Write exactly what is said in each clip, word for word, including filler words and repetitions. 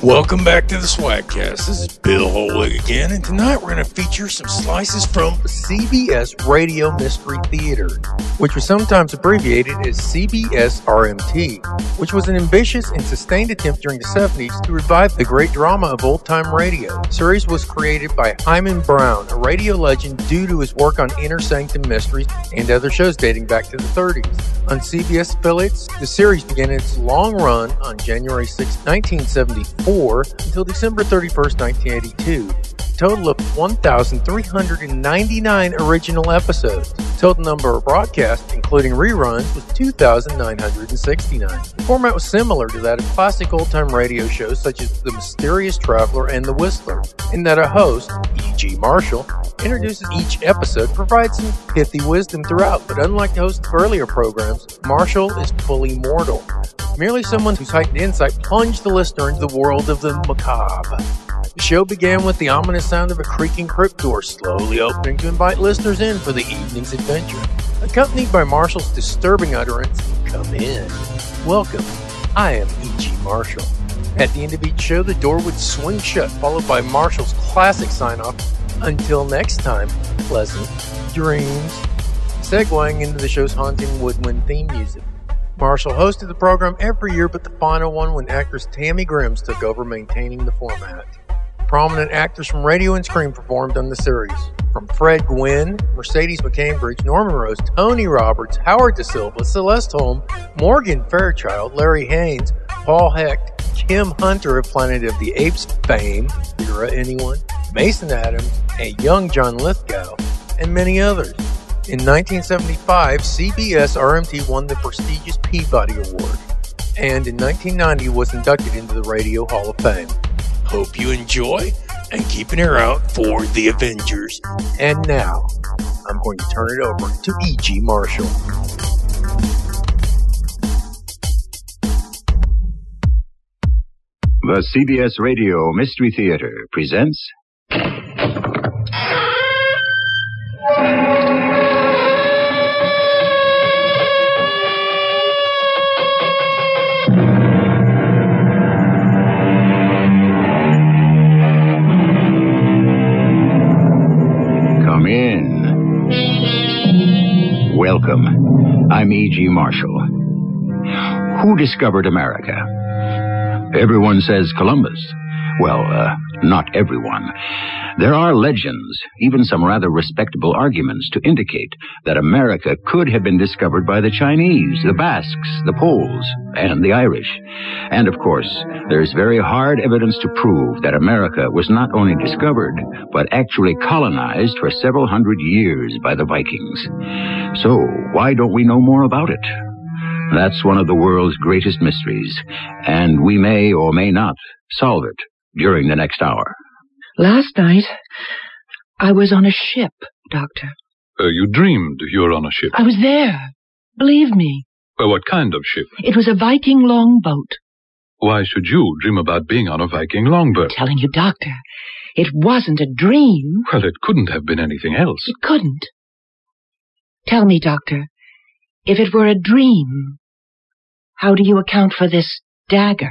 Welcome back to the Swagcast. This is Bill Holig again, and tonight we're going to feature some slices from C B S Radio Mystery Theater, which was sometimes abbreviated as C B S R M T, which was an ambitious and sustained attempt during the seventies to revive the great drama of old-time radio. The series was created by Himan Brown, a radio legend due to his work on Inner Sanctum Mysteries and other shows dating back to the thirties. On C B S affiliates, the series began its long run on January sixth, nineteen seventy-four until December thirty-first, nineteen eighty-two. A total of one thousand three hundred ninety-nine original episodes. The total number of broadcasts, including reruns, was two thousand nine hundred sixty-nine. The format was similar to that of classic old-time radio shows such as The Mysterious Traveler and The Whistler, in that a host, E G. Marshall, introduces each episode, provides some pithy wisdom throughout, but unlike the hosts of earlier programs, Marshall is fully mortal. Merely someone whose heightened insight plunged the listener into the world of the macabre. The show began with the ominous sound of a creaking crypt door slowly opening to invite listeners in for the evening's adventure, accompanied by Marshall's disturbing utterance, "Come in. Welcome. I am E G. Marshall." At the end of each show, the door would swing shut, followed by Marshall's classic sign-off, "Until next time, pleasant dreams," segueing into the show's haunting woodwind theme music. Marshall hosted the program every year but the final one, when actress Tammy Grims took over maintaining the format. Prominent actors from radio and screen performed on the series, from Fred Gwynne, Mercedes McCambridge, Norman Rose, Tony Roberts, Howard Da Silva, Celeste Holm, Morgan Fairchild, Larry Haynes, Paul Hecht, Kim Hunter of Planet of the Apes fame, Vera anyone, Mason Adams, and young John Lithgow, and many others. In nineteen seventy-five, C B S R M T won the prestigious Peabody Award, and in nineteen ninety was inducted into the Radio Hall of Fame. Hope you enjoy, and keep an ear out for The Avengers. And now, I'm going to turn it over to E G. Marshall. The C B S Radio Mystery Theater presents... Come in. Welcome. I'm E G. Marshall. Who discovered America? Everyone says Columbus. Well, uh, not everyone. There are legends, even some rather respectable arguments to indicate that America could have been discovered by the Chinese, the Basques, the Poles, and the Irish. And of course, there's very hard evidence to prove that America was not only discovered, but actually colonized for several hundred years by the Vikings. So, why don't we know more about it? That's one of the world's greatest mysteries, and we may or may not solve it during the next hour. Last night, I was on a ship, Doctor. Uh, you dreamed you were on a ship? I was there. Believe me. Uh, what kind of ship? It was a Viking longboat. Why should you dream about being on a Viking longboat? I'm telling you, Doctor, it wasn't a dream. Well, it couldn't have been anything else. It couldn't. Tell me, Doctor, if it were a dream, how do you account for this dagger?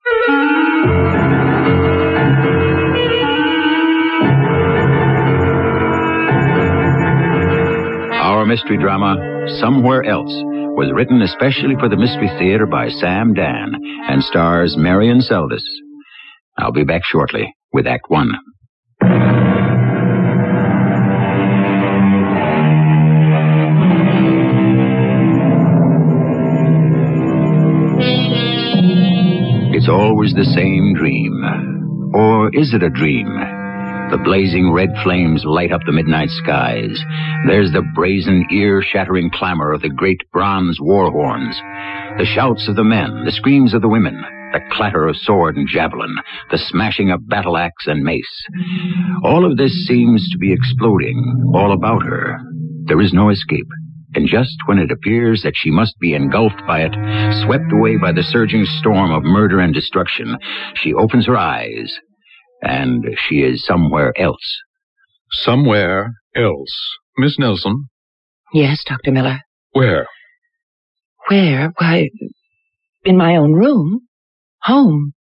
Our mystery drama, Somewhere Else, was written especially for the Mystery Theater by Sam Dan and stars Marion Seldes. I'll be back shortly with Act One. It's always the same dream. Or is it a dream? The blazing red flames light up the midnight skies. There's the brazen, ear-shattering clamor of the great bronze war horns. The shouts of the men, the screams of the women, the clatter of sword and javelin, the smashing of battle axe and mace. All of this seems to be exploding all about her. There is no escape. And just when it appears that she must be engulfed by it, swept away by the surging storm of murder and destruction, she opens her eyes, and she is somewhere else. Somewhere else. Miss Nelson? Yes, Doctor Miller. Where? Where? Why, in my own room. Home.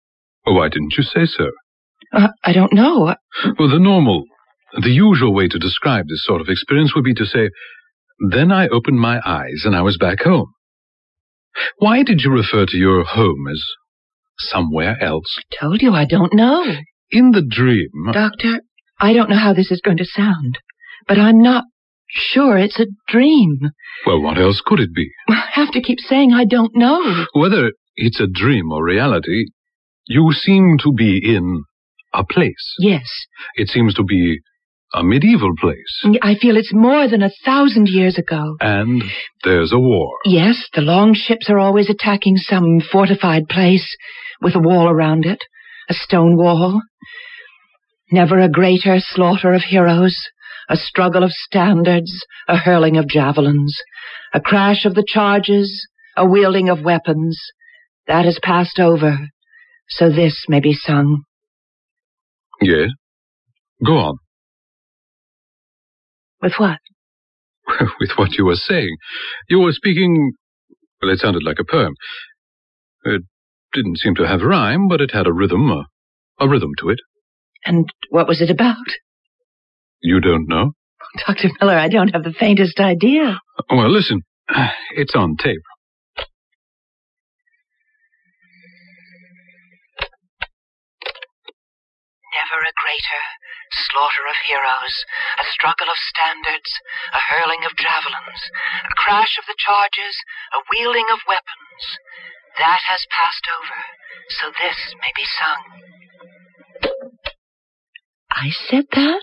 Oh, why didn't you say so? Uh, I don't know. Well, the normal, the usual way to describe this sort of experience would be to say, then I opened my eyes and I was back home. Why did you refer to your home as somewhere else? I told you I don't know. In the dream... Doctor, I don't know how this is going to sound, but I'm not sure it's a dream. Well, what else could it be? I have to keep saying I don't know. Whether it's a dream or reality, you seem to be in a place. Yes. It seems to be a medieval place. I feel it's more than a thousand years ago. And there's a war. Yes, the long ships are always attacking some fortified place with a wall around it, a stone wall. Never a greater slaughter of heroes, a struggle of standards, a hurling of javelins, a crash of the charges, a wielding of weapons. That has passed over, so this may be sung. Yes. Go on. With what? With what you were saying. You were speaking... Well, it sounded like a poem. It didn't seem to have rhyme, but it had a rhythm, a, a rhythm to it. And what was it about? You don't know? Doctor Miller, I don't have the faintest idea. Well, listen. It's on tape. Never a greater slaughter of heroes, a struggle of standards, a hurling of javelins, a crash of the charges, a wielding of weapons. That has passed over, so this may be sung. I said that?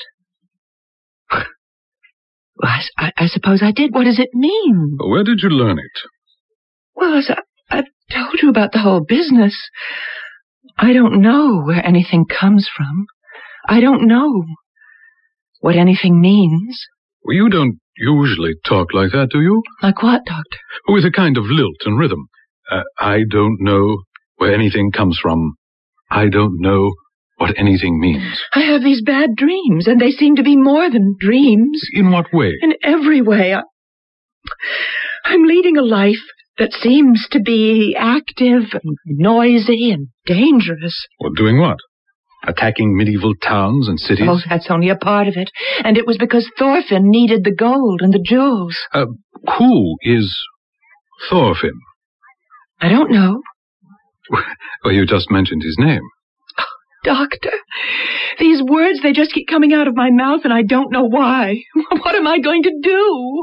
Well, I, I, I suppose I did. What does it mean? Where did you learn it? Well, as I, I've told you about the whole business. I don't know where anything comes from. I don't know what anything means. Well, you don't usually talk like that, do you? Like what, Doctor? With a kind of lilt and rhythm. Uh, I don't know where anything comes from. I don't know what anything means. I have these bad dreams, and they seem to be more than dreams. In what way? In every way. I, I'm leading a life that seems to be active and noisy and dangerous. Well, doing what? Attacking medieval towns and cities? Oh, that's only a part of it. And it was because Thorfinn needed the gold and the jewels. Uh, who is Thorfinn? I don't know. Well, you just mentioned his name. Oh, Doctor, these words, they just keep coming out of my mouth and I don't know why. What am I going to do?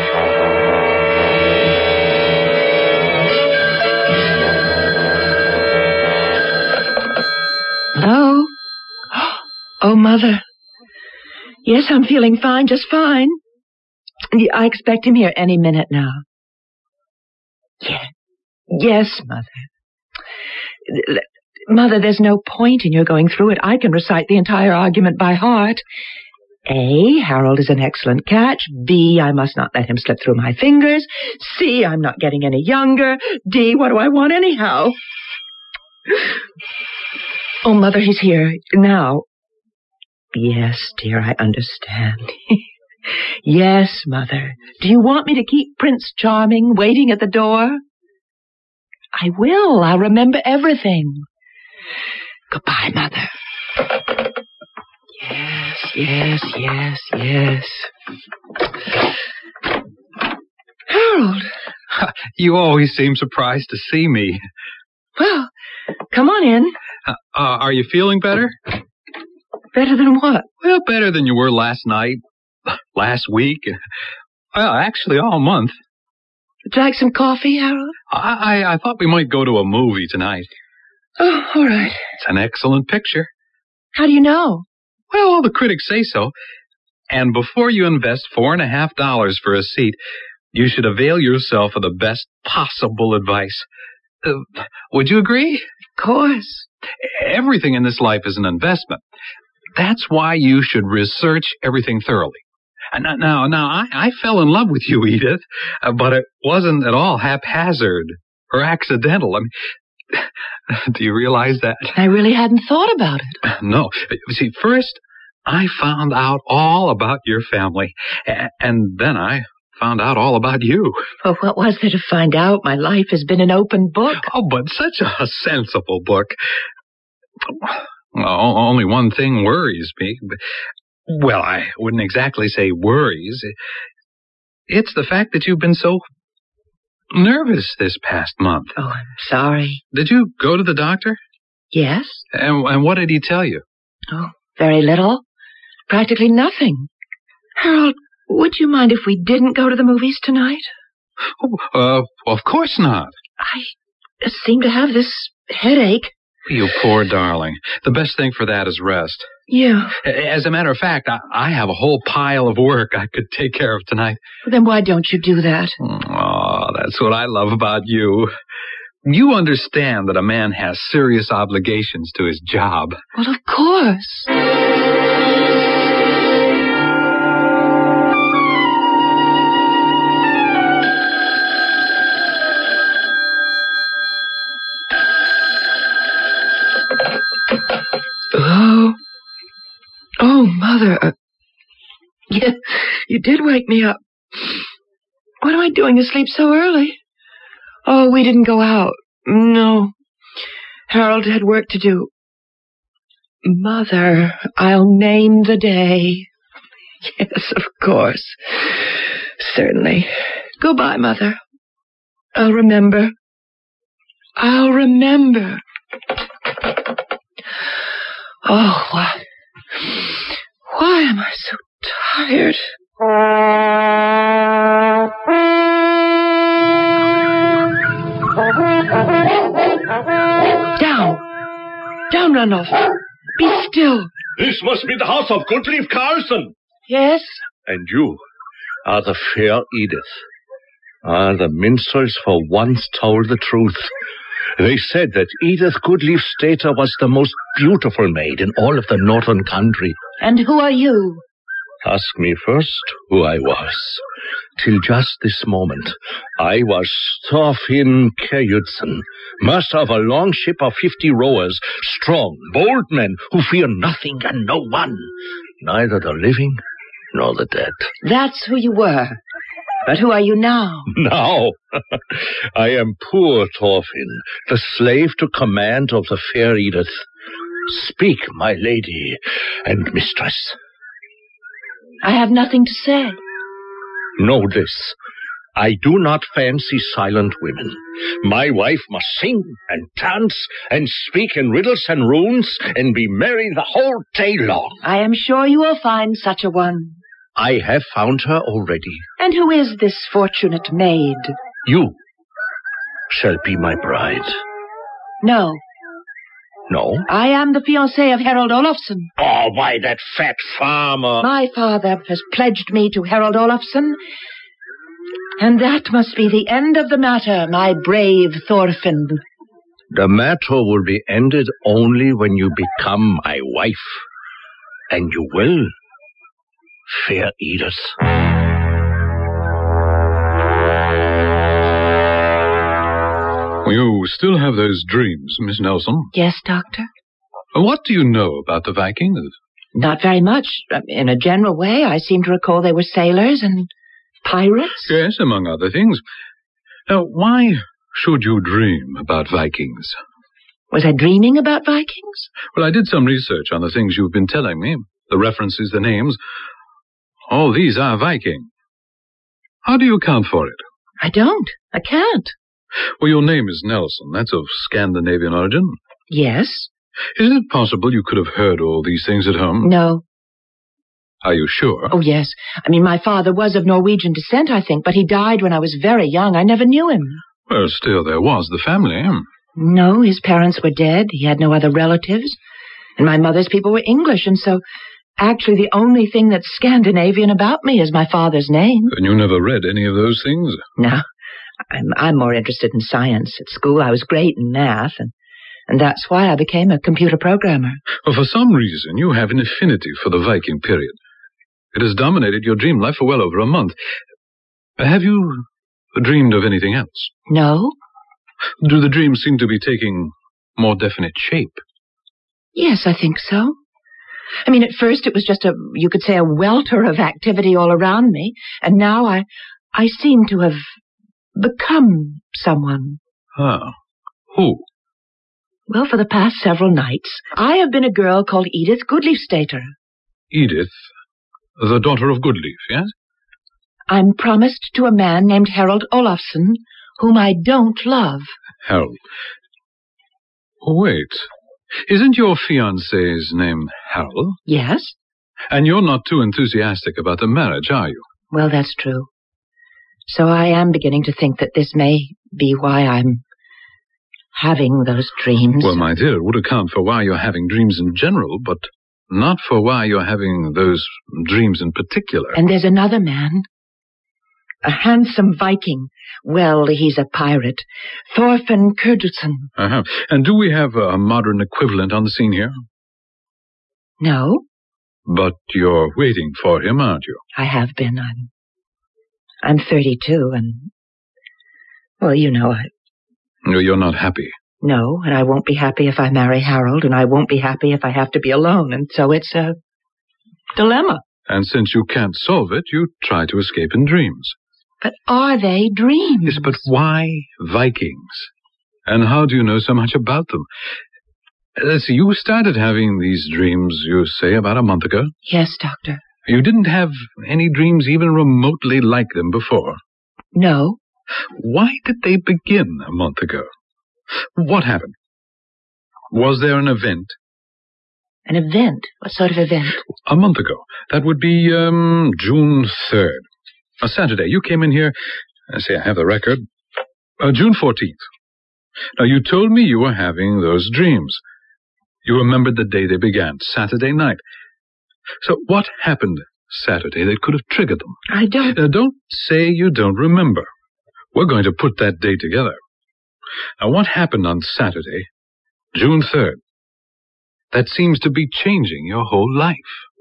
Hello? Oh, Mother. Yes, I'm feeling fine, just fine. I expect him here any minute now. Yeah. Yes, Mother. Mother, there's no point in your going through it. I can recite the entire argument by heart. A, Harold is an excellent catch. B, I must not let him slip through my fingers. C, I'm not getting any younger. D, what do I want anyhow? Oh, Mother, he's here now. Yes, dear, I understand. Yes, Mother. Do you want me to keep Prince Charming waiting at the door? I will. I'll remember everything. Goodbye, Mother. Yes, yes, yes, yes. Harold. You always seem surprised to see me. Well, come on in. Uh, uh, are you feeling better? Better than what? Well, better than you were last night, last week. Well, actually all month. Would you like some coffee, Harold? I, I, I thought we might go to a movie tonight. Oh, all right. It's an excellent picture. How do you know? Well, all the critics say so. And before you invest four and a half dollars for a seat, you should avail yourself of the best possible advice. Uh, would you agree? Of course. Everything in this life is an investment. That's why you should research everything thoroughly. And now, now, I, I fell in love with you, Edith, uh, but it wasn't at all haphazard or accidental. I mean, do you realize that? I really hadn't thought about it. No. See, first, I found out all about your family, and then I found out all about you. Well, what was there to find out? My life has been an open book. Oh, but such a sensible book. Well, only one thing worries me. Well, I wouldn't exactly say worries. It's the fact that you've been so nervous this past month. Oh, I'm sorry. Did you go to the doctor? Yes. And, and what did he tell you? Oh, very little. Practically nothing. Harold, would you mind if we didn't go to the movies tonight? Oh, uh, of course not. I seem to have this headache. You poor darling. The best thing for that is rest. Yeah. As a matter of fact, I, I have a whole pile of work I could take care of tonight. Well, then why don't you do that? Oh, that's what I love about you. You understand that a man has serious obligations to his job. Well, of course. Oh. Oh, Mother. Uh, yeah, you did wake me up. What am I doing asleep so early? Oh, we didn't go out. No. Harold had work to do. Mother, I'll name the day. Yes, of course. Certainly. Goodbye, Mother. I'll remember. I'll remember. Oh, why? Why am I so tired? Down. Down, Randolph. Be still. This must be the house of Gottlieb Carlson. Yes? And you are the fair Edith. Ah, the minstrels for once told the truth. They said that Edith Gottlieb Stater was the most beautiful maid in all of the northern country. And who are you? Ask me first who I was. Till just this moment, I was Thorfinn Kjærjudsen, master of a long ship of fifty rowers, strong, bold men who fear nothing and no one, neither the living nor the dead. That's who you were. But who are you now? Now, I am poor Thorfinn, the slave to command of the fair Edith. Speak, my lady and mistress. I have nothing to say. Know this. I do not fancy silent women. My wife must sing and dance and speak in riddles and runes and be merry the whole day long. I am sure you will find such a one. I have found her already. And who is this fortunate maid? You shall be my bride. No. No? I am the fiancée of Harold Olafsson. Oh, why, that fat farmer. My father has pledged me to Harold Olafsson. And that must be the end of the matter, my brave Thorfinn. The matter will be ended only when you become my wife. And you will, fair Edith. You still have those dreams, Miss Nelson? Yes, Doctor. What do you know about the Vikings? Not very much. In a general way, I seem to recall they were sailors and pirates. Yes, among other things. Now, why should you dream about Vikings? Was I dreaming about Vikings? Well, I did some research on the things you've been telling me. The references, the names. All these are Viking. How do you account for it? I don't. I can't. Well, your name is Nelson. That's of Scandinavian origin. Yes. Is it possible you could have heard all these things at home? No. Are you sure? Oh, yes. I mean, my father was of Norwegian descent, I think, but he died when I was very young. I never knew him. Well, still, there was the family. No, his parents were dead. He had no other relatives. And my mother's people were English, and so actually the only thing that's Scandinavian about me is my father's name. And you never read any of those things? No. I'm, I'm more interested in science. At school, I was great in math, and, and that's why I became a computer programmer. Well, for some reason, you have an affinity for the Viking period. It has dominated your dream life for well over a month. Have you dreamed of anything else? No. Do the dreams seem to be taking more definite shape? Yes, I think so. I mean, at first it was just a, you could say, a welter of activity all around me, and now I, I seem to have become someone. Ah, who? Well, for the past several nights, I have been a girl called Edith Goodleaf-Stater. Edith, the daughter of Goodleaf, yes? I'm promised to a man named Harold Olafson, whom I don't love. Harold. Wait. Isn't your fiancé's name Harold? Yes. And you're not too enthusiastic about the marriage, are you? Well, that's true. So I am beginning to think that this may be why I'm having those dreams. Well, my dear, it would account for why you're having dreams in general, but not for why you're having those dreams in particular. And there's another man. A handsome Viking. Well, he's a pirate. Thorfinn Kurdusson. Uh-huh. And do we have a modern equivalent on the scene here? No. But you're waiting for him, aren't you? I have been. I'm, I'm thirty-two, and, well, you know, I... No, you're not happy. No, and I won't be happy if I marry Harold, and I won't be happy if I have to be alone, and so it's a dilemma. And since you can't solve it, you try to escape in dreams. But are they dreams? Yes, but why Vikings? And how do you know so much about them? Let's see, you started having these dreams, you say, about a month ago? Yes, Doctor. You didn't have any dreams even remotely like them before? No. Why did they begin a month ago? What happened? Was there an event? An event? What sort of event? A month ago. That would be, um, June third. A Saturday. You came in here, I say I have the record, uh, June fourteenth. Now, you told me you were having those dreams. You remembered the day they began, Saturday night. So what happened Saturday that could have triggered them? I don't... Now, don't say you don't remember. We're going to put that day together. Now, what happened on Saturday, June third, that seems to be changing your whole life?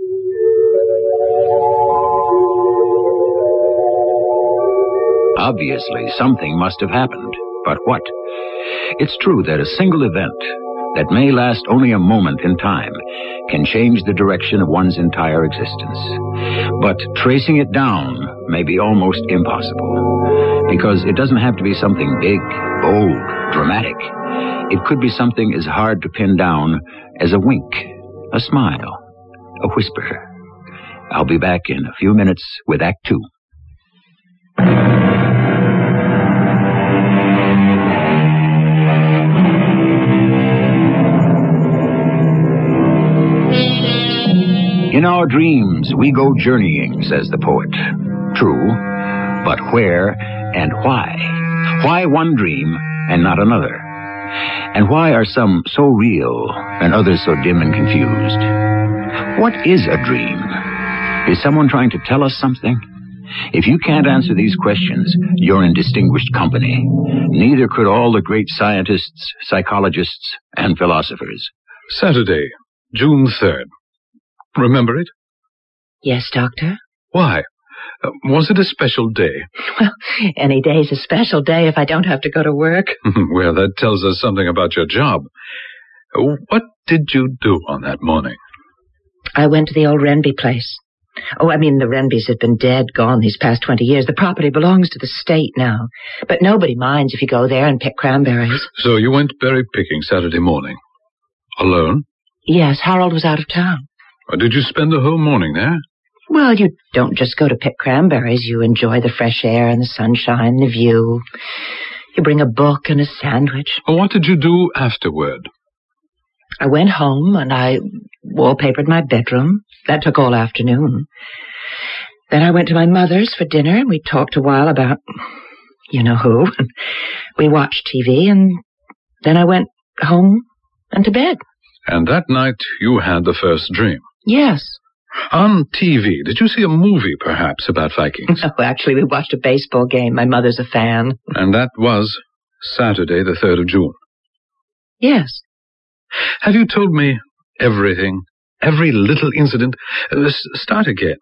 Obviously, something must have happened. But what? It's true that a single event that may last only a moment in time can change the direction of one's entire existence. But tracing it down may be almost impossible, because it doesn't have to be something big, bold, dramatic. It could be something as hard to pin down as a wink, a smile, a whisper. I'll be back in a few minutes with Act Two. In our dreams, we go journeying, says the poet. True, but where and why? Why one dream and not another? And why are some so real and others so dim and confused? What is a dream? Is someone trying to tell us something? If you can't answer these questions, you're in distinguished company. Neither could all the great scientists, psychologists, and philosophers. Saturday, June third. Remember it? Yes, Doctor. Why? Uh, was it a special day? Well, any day's a special day if I don't have to go to work. Well, that tells us something about your job. Uh, what did you do on that morning? I went to the old Renby place. Oh, I mean, the Renbys have been dead, gone these past twenty years. The property belongs to the state now. But nobody minds if you go there and pick cranberries. So you went berry picking Saturday morning? Alone? Yes, Harold was out of town. Or did you spend the whole morning there? Well, you don't just go to pick cranberries. You enjoy the fresh air and the sunshine, the view. You bring a book and a sandwich. Well, what did you do afterward? I went home and I wallpapered my bedroom. That took all afternoon. Then I went to my mother's for dinner and we talked a while about you know who. We watched T V and then I went home and to bed. And that night you had the first dream? Yes. On T V, did you see a movie, perhaps, about Vikings? No, actually, we watched a baseball game. My mother's a fan. And that was Saturday, the third of June? Yes. Have you told me everything? Every little incident? Uh, start again.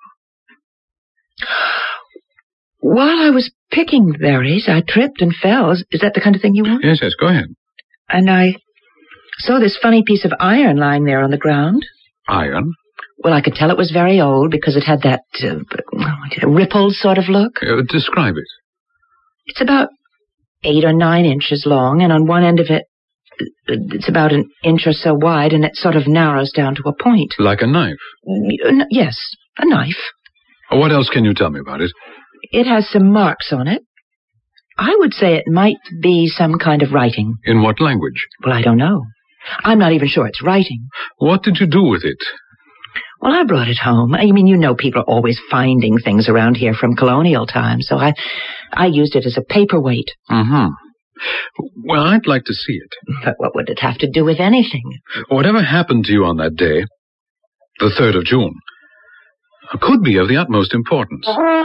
While I was picking berries, I tripped and fell. Is that the kind of thing you want? Yes, yes, go ahead. And I saw this funny piece of iron lying there on the ground. Iron? Well, I could tell it was very old because it had that uh, rippled sort of look. Uh, describe it. It's about eight or nine inches long, and on one end of it It's about an inch or so wide, and it sort of narrows down to a point. Like a knife? Yes, a knife. What else can you tell me about it? It has some marks on it. I would say it might be some kind of writing. In what language? Well, I don't know. I'm not even sure it's writing. What did you do with it? Well, I brought it home. I mean, you know people are always finding things around here from colonial times, so I I used it as a paperweight. Mm-hmm. Well, I'd like to see it. But what would it have to do with anything? Whatever happened to you on that day, the third of June, could be of the utmost importance.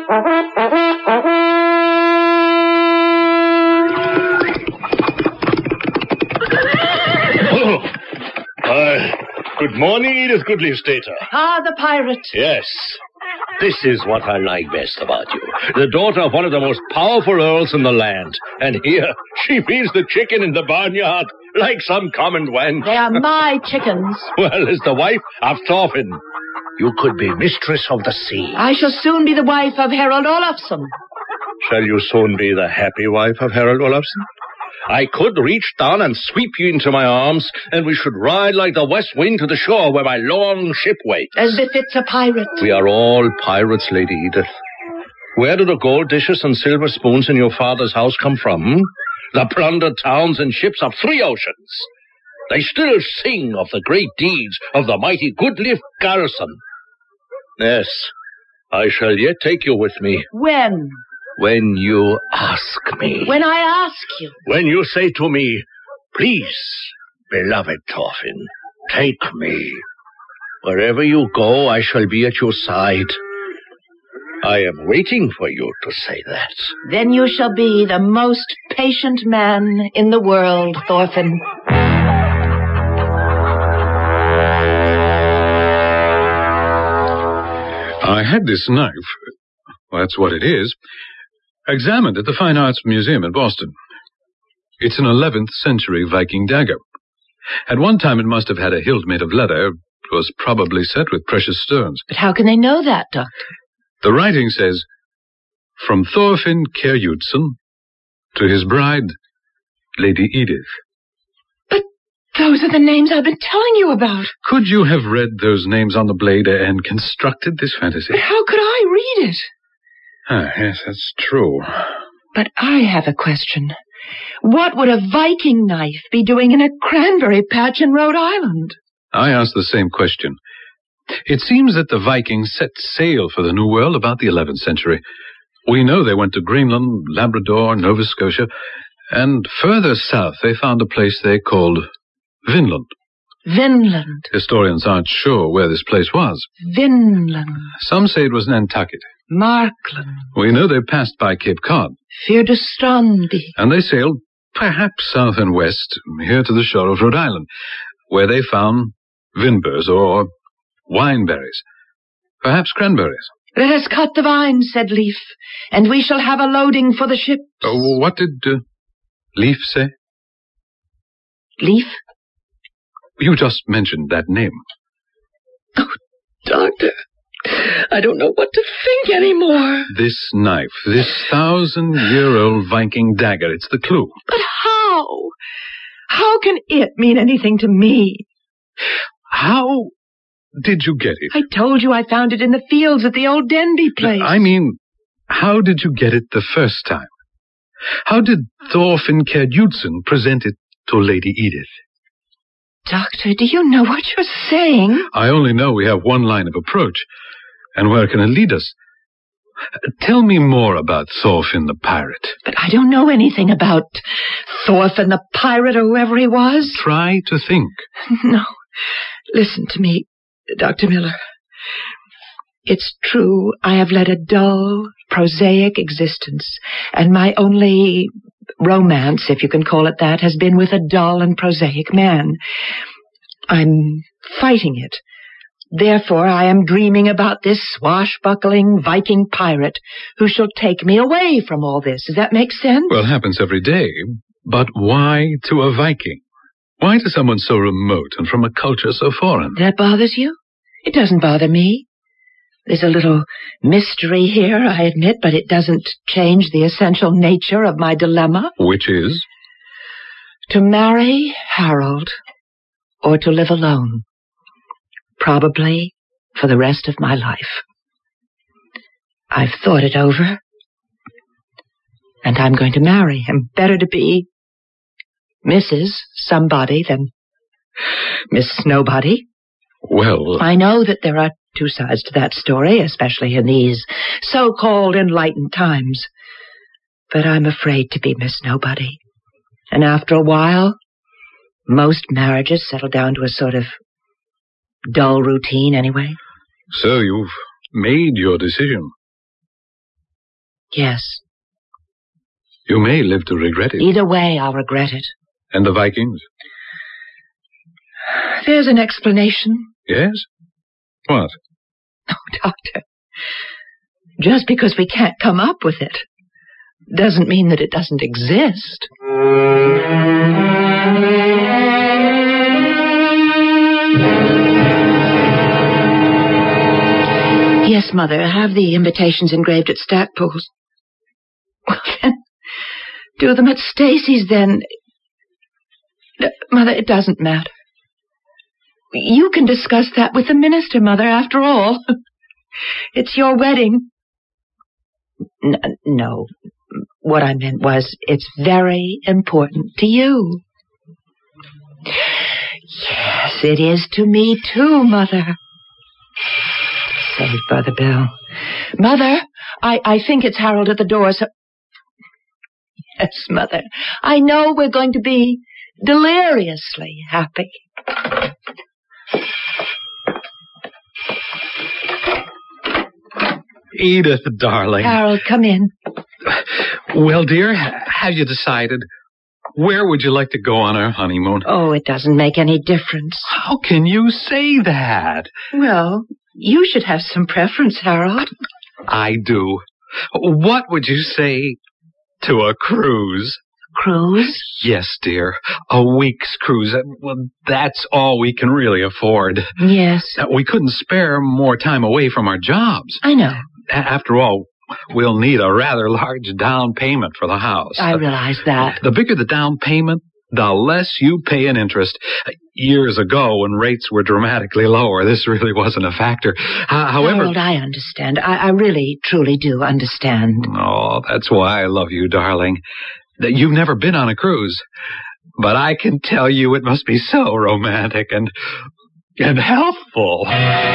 Oh, uh, good morning, Edith Goodleaf Stater. Ah, the pirate. Yes. This is what I like best about you. The daughter of one of the most powerful earls in the land. And here, she feeds the chicken in the barnyard like some common wench. They are my chickens. Well, as the wife of Thorfinn, you could be mistress of the sea. I shall soon be the wife of Harold Olafsson. Shall you soon be the happy wife of Harold Olafsson? I could reach down and sweep you into my arms, and we should ride like the west wind to the shore where my long ship waits. As befits a pirate. We are all pirates, Lady Edith. Where do the gold dishes and silver spoons in your father's house come from? The plundered towns and ships of three oceans. They still sing of the great deeds of the mighty Goodleaf garrison. Yes, I shall yet take you with me. When? When you ask me. When I ask you. When you say to me, please, beloved Thorfinn, take me. Wherever you go, I shall be at your side. I am waiting for you to say that. Then you shall be the most patient man in the world, Thorfinn. I had this knife, that's what it is, examined at the Fine Arts Museum in Boston. It's an eleventh century Viking dagger. At one time it must have had a hilt made of leather. It was probably set with precious stones. But how can they know that, Doctor? The writing says, from Thorfinn Kjærjudsen to his bride, Lady Edith. But those are the names I've been telling you about. Could you have read those names on the blade and constructed this fantasy? But how could I read it? Ah, yes, that's true. But I have a question. What would a Viking knife be doing in a cranberry patch in Rhode Island? I asked the same question. It seems that the Vikings set sail for the New World about the eleventh century. We know they went to Greenland, Labrador, Nova Scotia, and further south they found a place they called Vinland. Vinland. Historians aren't sure where this place was. Vinland. Some say it was Nantucket. Markland. We know they passed by Cape Cod. Fyrdostrandi. And they sailed perhaps south and west, here to the shore of Rhode Island, where they found vinbers or wineberries. Perhaps cranberries. Let us cut the vines, said Leif, and we shall have a loading for the ships. Uh, what did uh, Leif say? Leif? You just mentioned that name. Oh, Doctor, I don't know what to think anymore. This knife, this thousand-year-old Viking dagger, it's the clue. But how? How can it mean anything to me? How did you get it? I told you I found it in the fields at the old Denby place. I mean, how did you get it the first time? How did Thorfinn Kjærjudsen present it to Lady Edith? Doctor, do you know what you're saying? I only know we have one line of approach. And where can it lead us? Tell me more about Thorfinn the pirate. But I don't know anything about Thorfinn the pirate or whoever he was. Try to think. No. Listen to me, Doctor Miller. It's true, I have led a dull, prosaic existence, and my only romance, if you can call it that, has been with a dull and prosaic man. I'm fighting it. Therefore, I am dreaming about this swashbuckling Viking pirate who shall take me away from all this. Does that make sense? Well, it happens every day. But why to a Viking? Why to someone so remote and from a culture so foreign? That bothers you? It doesn't bother me. There's a little mystery here, I admit, but it doesn't change the essential nature of my dilemma. Which is? To marry Harold or to live alone. Probably for the rest of my life. I've thought it over. And I'm going to marry him. Better to be Missus Somebody than Miss Nobody. Well... I know that there are two sides to that story, especially in these so-called enlightened times. But I'm afraid to be Miss Nobody. And after a while, most marriages settle down to a sort of dull routine anyway. So you've made your decision? Yes. You may live to regret it. Either way, I'll regret it. And the Vikings? There's an explanation. Yes? What? Oh, Doctor. Just because we can't come up with it doesn't mean that it doesn't exist. Yes, Mother, have the invitations engraved at Stackpole's. Well, then, do them at Stacy's, then. Mother, it doesn't matter. You can discuss that with the minister, Mother, after all. It's your wedding. N- no. What I meant was, it's very important to you. Yes, it is to me, too, Mother. Saved by the bell. Mother, I, I think it's Harold at the door, so... Yes, Mother. I know we're going to be deliriously happy. Edith, darling. Harold, come in. Well, dear, have you decided? Where would you like to go on our honeymoon? Oh, it doesn't make any difference. How can you say that? Well, you should have some preference, Harold. I do. What would you say to a cruise? Cruise? Yes, dear. A week's cruise. Well, that's all we can really afford. Yes. We couldn't spare more time away from our jobs. I know. After all, we'll need a rather large down payment for the house. I realize that. The bigger the down payment, the less you pay in interest. Years ago, when rates were dramatically lower, this really wasn't a factor. Uh, however... Harold, I understand. I, I really, truly do understand. Oh, that's why I love you, darling. That you've never been on a cruise. But I can tell you it must be so romantic and... and healthful.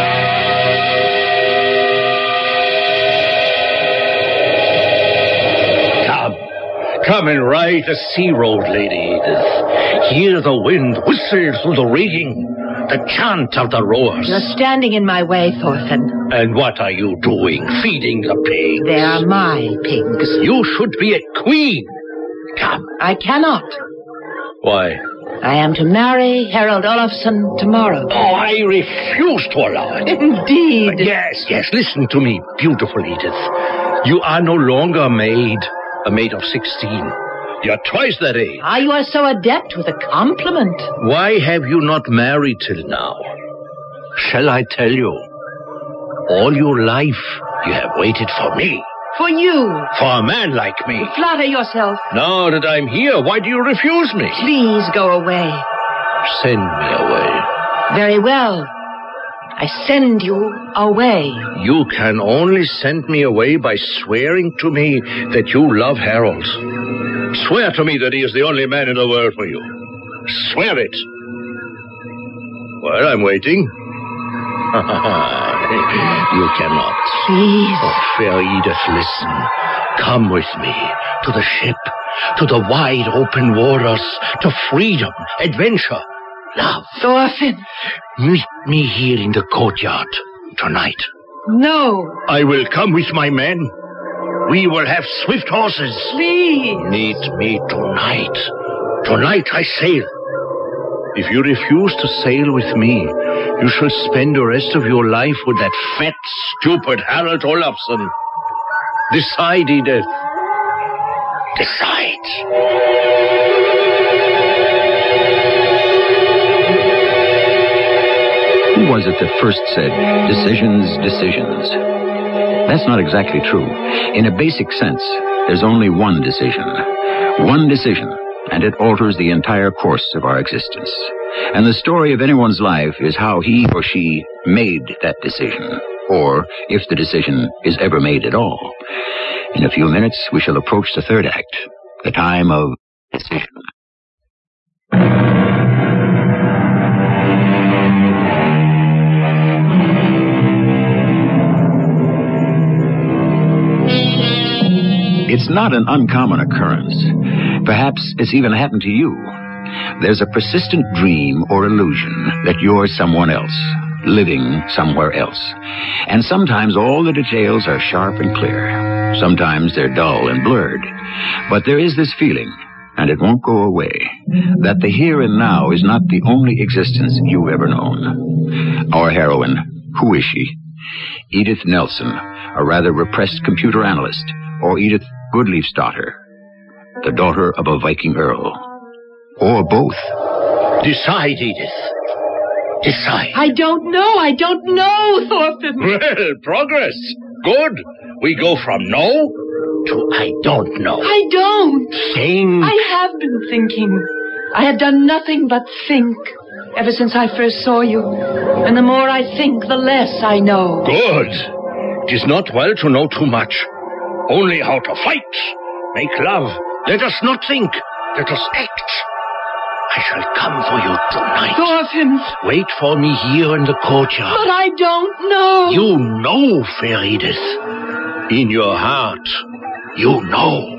Come and ride the sea road, Lady Edith. Hear the wind whistle through the rigging, the chant of the rowers. You're standing in my way, Thorfinn. And what are you doing, feeding the pigs? They are my pigs. You should be a queen. Come. I cannot. Why? I am to marry Harold Olafsson tomorrow. Oh, I refuse to allow it. Indeed. Yes, yes, listen to me, beautiful Edith. You are no longer a maid. A maid of sixteen. You're twice that age. Ah, you are so adept with a compliment. Why have you not married till now? Shall I tell you? All your life you have waited for me. For you. For a man like me. Flatter yourself. Now that I'm here, why do you refuse me? Please go away. Send me away. Very well. I send you away. You can only send me away by swearing to me that you love Harold. Swear to me that he is the only man in the world for you. Swear it. Well, I'm waiting. You cannot. Please. Oh, fair Edith, listen. Come with me to the ship, to the wide open waters, to freedom, adventure, love. Thorfinn. Meet me here in the courtyard tonight. No. I will come with my men. We will have swift horses. Please. Meet me tonight. Tonight I sail. If you refuse to sail with me, you shall spend the rest of your life with that fat, stupid Harold Olafsson. Decide, Edith. Decide. Who was it that first said, decisions, decisions? That's not exactly true. In a basic sense, there's only one decision. One decision, and it alters the entire course of our existence. And the story of anyone's life is how he or she made that decision, or if the decision is ever made at all. In a few minutes, we shall approach the third act, the time of decision. It's not an uncommon occurrence. Perhaps it's even happened to you. There's a persistent dream or illusion that you're someone else, living somewhere else. And sometimes all the details are sharp and clear. Sometimes they're dull and blurred. But there is this feeling, and it won't go away, that the here and now is not the only existence you've ever known. Our heroine, who is she? Edith Nelson, a rather repressed computer analyst, or Edith Goodleaf's daughter, the daughter of a Viking earl, or both. Decide, Edith. Decide. I don't know. I don't know, Thorfinn. Well, progress. Good. We go from no to I don't know. I don't. Think. I have been thinking. I have done nothing but think ever since I first saw you. And the more I think, the less I know. Good. It is not well to know too much. Only how to fight. Make love. Let us not think. Let us act. I shall come for you tonight. Thorfinn. Wait for me here in the courtyard. But I don't know. You know, fair Edith. In your heart, you know.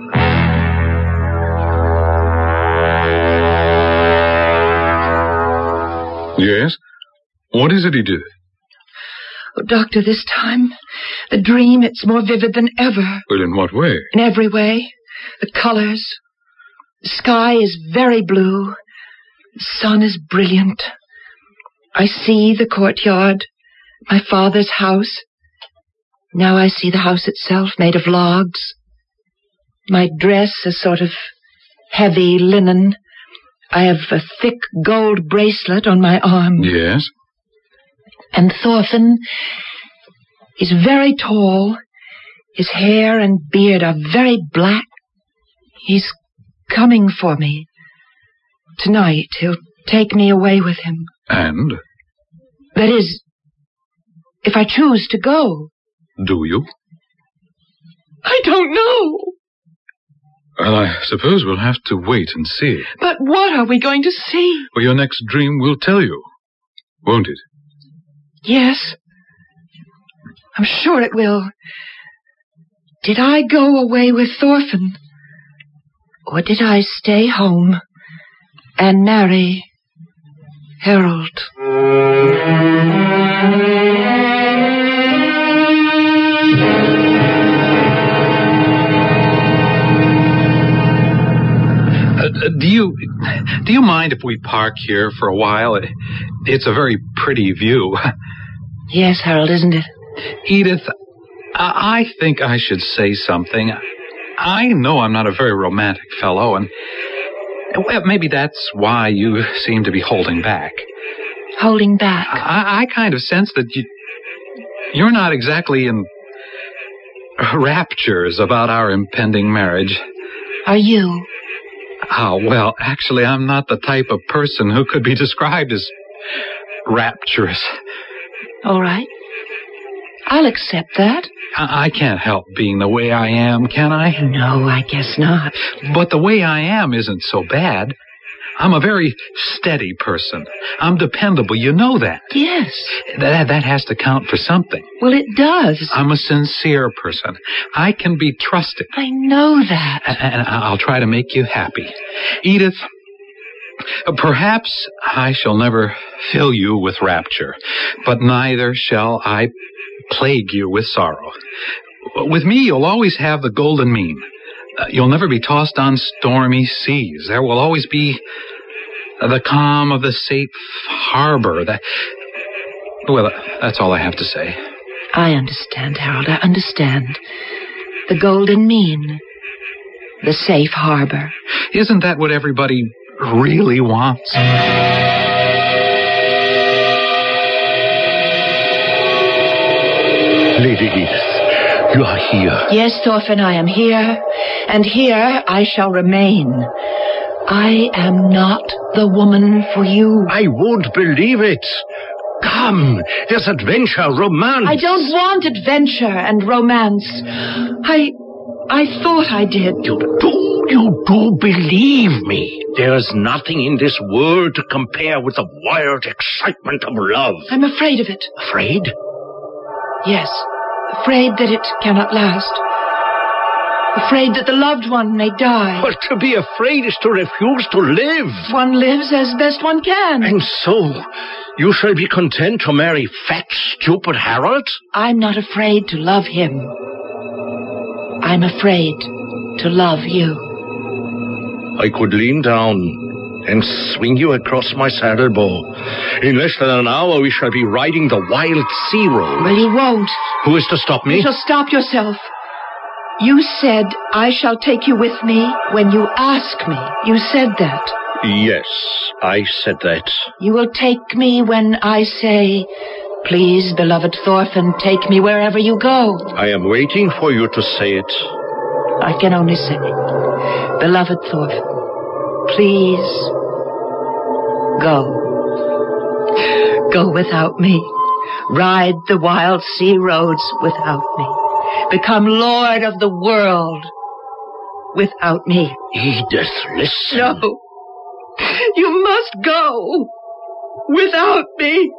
Yes? What is it, Edith? Oh, Doctor, this time, the dream, it's more vivid than ever. Well, in what way? In every way. The colors. The sky is very blue. The sun is brilliant. I see the courtyard, my father's house. Now I see the house itself made of logs. My dress a sort of heavy linen. I have a thick gold bracelet on my arm. Yes? And Thorfinn is very tall. His hair and beard are very black. He's coming for me. Tonight he'll take me away with him. And? That is, if I choose to go. Do you? I don't know. Well, I suppose we'll have to wait and see. But what are we going to see? Well, your next dream will tell you, won't it? Yes. I'm sure it will. Did I go away with Thorfinn? Or did I stay home and marry Harold? Uh, do you do you mind if we park here for a while? It, it's a very pretty view. Yes, Harold, isn't it? Edith, I, I think I should say something. I know I'm not a very romantic fellow, and well, maybe that's why you seem to be holding back. Holding back? I, I kind of sense that you, you're not exactly in raptures about our impending marriage. Are you? Oh, well, actually, I'm not the type of person who could be described as rapturous. All right. I'll accept that. I, I can't help being the way I am, can I? No, I guess not. But the way I am isn't so bad. I'm a very steady person. I'm dependable. You know that. Yes. That, that has to count for something. Well, it does. I'm a sincere person. I can be trusted. I know that. And I'll try to make you happy. Edith, perhaps I shall never fill you with rapture, but neither shall I plague you with sorrow. With me, you'll always have the golden mean. Uh, you'll never be tossed on stormy seas. There will always be the calm of the safe harbor. That, well, that's all I have to say. I understand, Harold. I understand. The golden mean. The safe harbor. Isn't that what everybody really wants? Lady Edith, you are here. Yes, Thorfinn, I am here. And here I shall remain. I am not the woman for you. I won't believe it. Come, there's adventure, romance. I don't want adventure and romance. I... I thought I did. You do, you do believe me. There's nothing in this world to compare with the wild excitement of love. I'm afraid of it. Afraid? Yes, afraid that it cannot last. Afraid that the loved one may die. But to be afraid is to refuse to live. One lives as best one can. And so, you shall be content to marry fat, stupid Harold? I'm not afraid to love him. I'm afraid to love you. I could lean down and swing you across my saddle bow. In less than an hour, we shall be riding the wild sea road. Well, you won't. Who is to stop me? You shall stop yourself. You said I shall take you with me when you ask me. You said that. Yes, I said that. You will take me when I say, please, beloved Thorfinn, take me wherever you go. I am waiting for you to say it. I can only say, beloved Thorfinn, please, go. Go without me. Ride the wild sea roads without me. Become lord of the world without me. Edith, listen. No. You must go without me.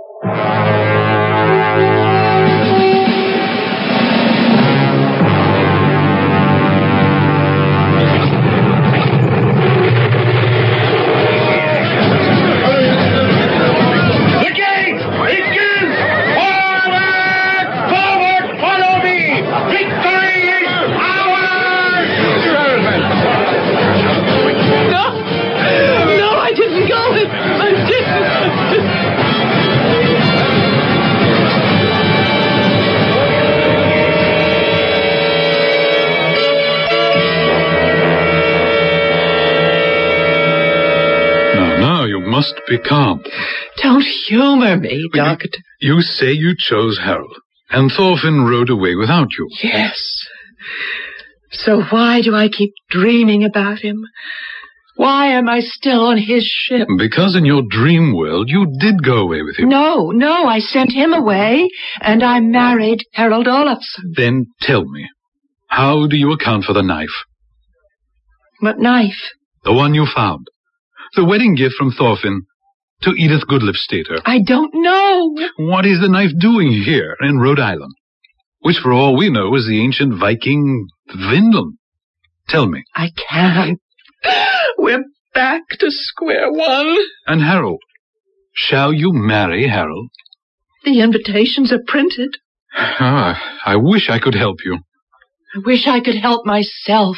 Must be calm. Don't humor me, Doctor. You, you say you chose Harold, and Thorfinn rode away without you. Yes. So why do I keep dreaming about him? Why am I still on his ship? Because in your dream world, you did go away with him. No, no, I sent him away, and I married Harold Olafsson. Then tell me, how do you account for the knife? What knife? The one you found. The wedding gift from Thorfinn to Edith Goodlifsteter. I don't know. What is the knife doing here in Rhode Island? Which, for all we know, is the ancient Viking Vinland. Tell me. I can't. We're back to square one. And Harold? Shall you marry Harold? The invitations are printed. Ah, I wish I could help you. I wish I could help myself.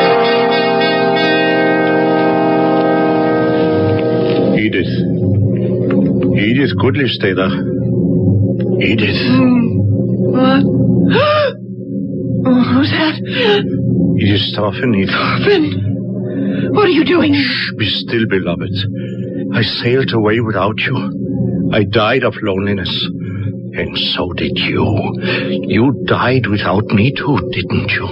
Edith. Edith Goodlifsteter. Edith. Mm. What? Oh, who's that? It is Thorfinn, Edith. Thorfinn! What are you doing? Shh, be still, beloved. I sailed away without you. I died of loneliness. And so did you. You died without me too, didn't you?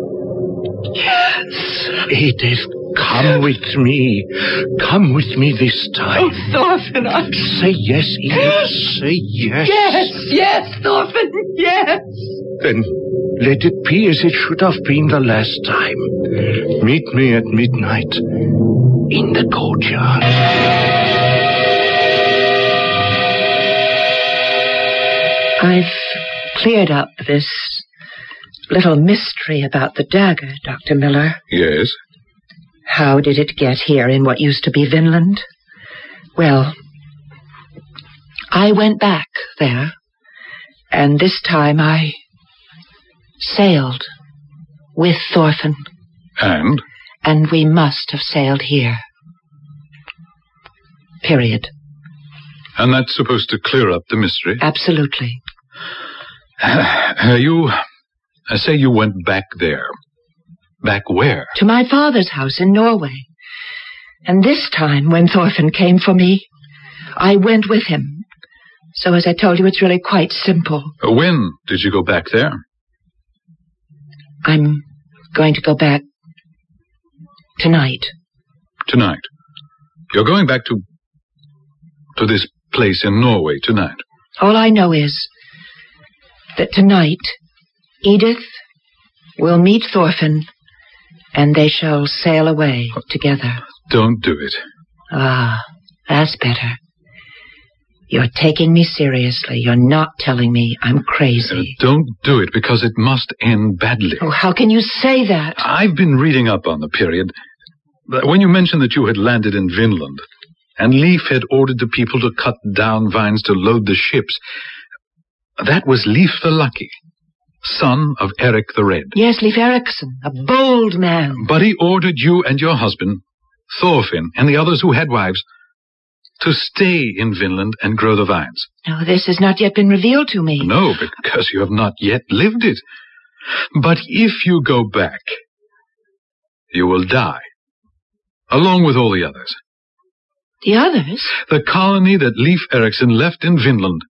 Yes. Edith, come with me. Come with me this time. Oh, Thorfinn, I... Say yes, Edith. Say yes. Yes, yes, Thorfinn, yes. Then let it be as it should have been the last time. Meet me at midnight in the courtyard. I've cleared up this little mystery about the dagger, Doctor Miller. Yes? How did it get here in what used to be Vinland? Well, I went back there, and this time I sailed with Thorfinn. And? And we must have sailed here. Period. And that's supposed to clear up the mystery? Absolutely. Uh, you... Uh, say you went back there. Back where? To my father's house in Norway. And this time, when Thorfinn came for me, I went with him. So as I told you, it's really quite simple. Uh, when did you go back there? I'm going to go back tonight. tonight. You're going back to... to this place in Norway tonight. All I know is that tonight Edith will meet Thorfinn and they shall sail away together. Don't do it. Ah, that's better. You're taking me seriously. You're not telling me I'm crazy. Uh, don't do it, because it must end badly. Oh, how can you say that? I've been reading up on the period. When you mentioned that you had landed in Vinland, and Leif had ordered the people to cut down vines to load the ships, that was Leif the Lucky, son of Eric the Red. Yes, Leif Erikson, a bold man. But he ordered you and your husband, Thorfinn, and the others who had wives, to stay in Vinland and grow the vines. No, this has not yet been revealed to me. No, because you have not yet lived it. But if you go back, you will die, along with all the others. The others? The colony that Leif Erikson left in Vinland.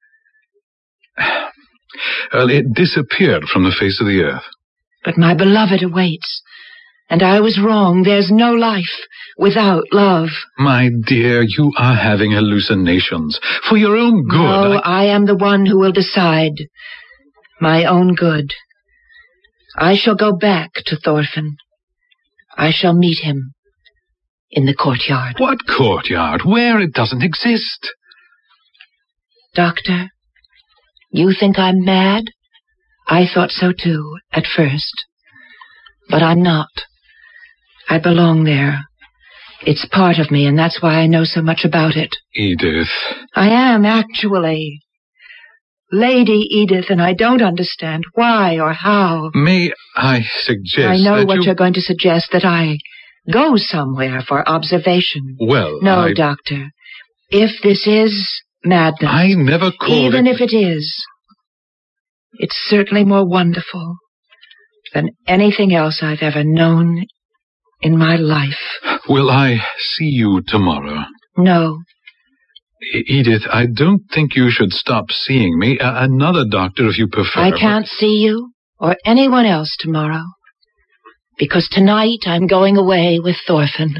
Well, it disappeared from the face of the earth. But my beloved awaits. And I was wrong. There's no life without love. My dear, you are having hallucinations. For your own good. No, I... I am the one who will decide. My own good. I shall go back to Thorfinn. I shall meet him in the courtyard. What courtyard? Where? It doesn't exist. Doctor, you think I'm mad? I thought so too, at first. But I'm not. I belong there. It's part of me, and that's why I know so much about it. Edith. I am, actually. Lady Edith, and I don't understand why or how. May I suggest I know that what you... you're going to suggest, that I go somewhere for observation. Well, No, I... Doctor. If this is madness... I never called Even it... if it is, it's certainly more wonderful than anything else I've ever known in my life. Will I see you tomorrow? No. E- Edith, I don't think you should stop seeing me. A- another doctor, if you prefer. I can't see you or anyone else tomorrow, because tonight I'm going away with Thorfinn.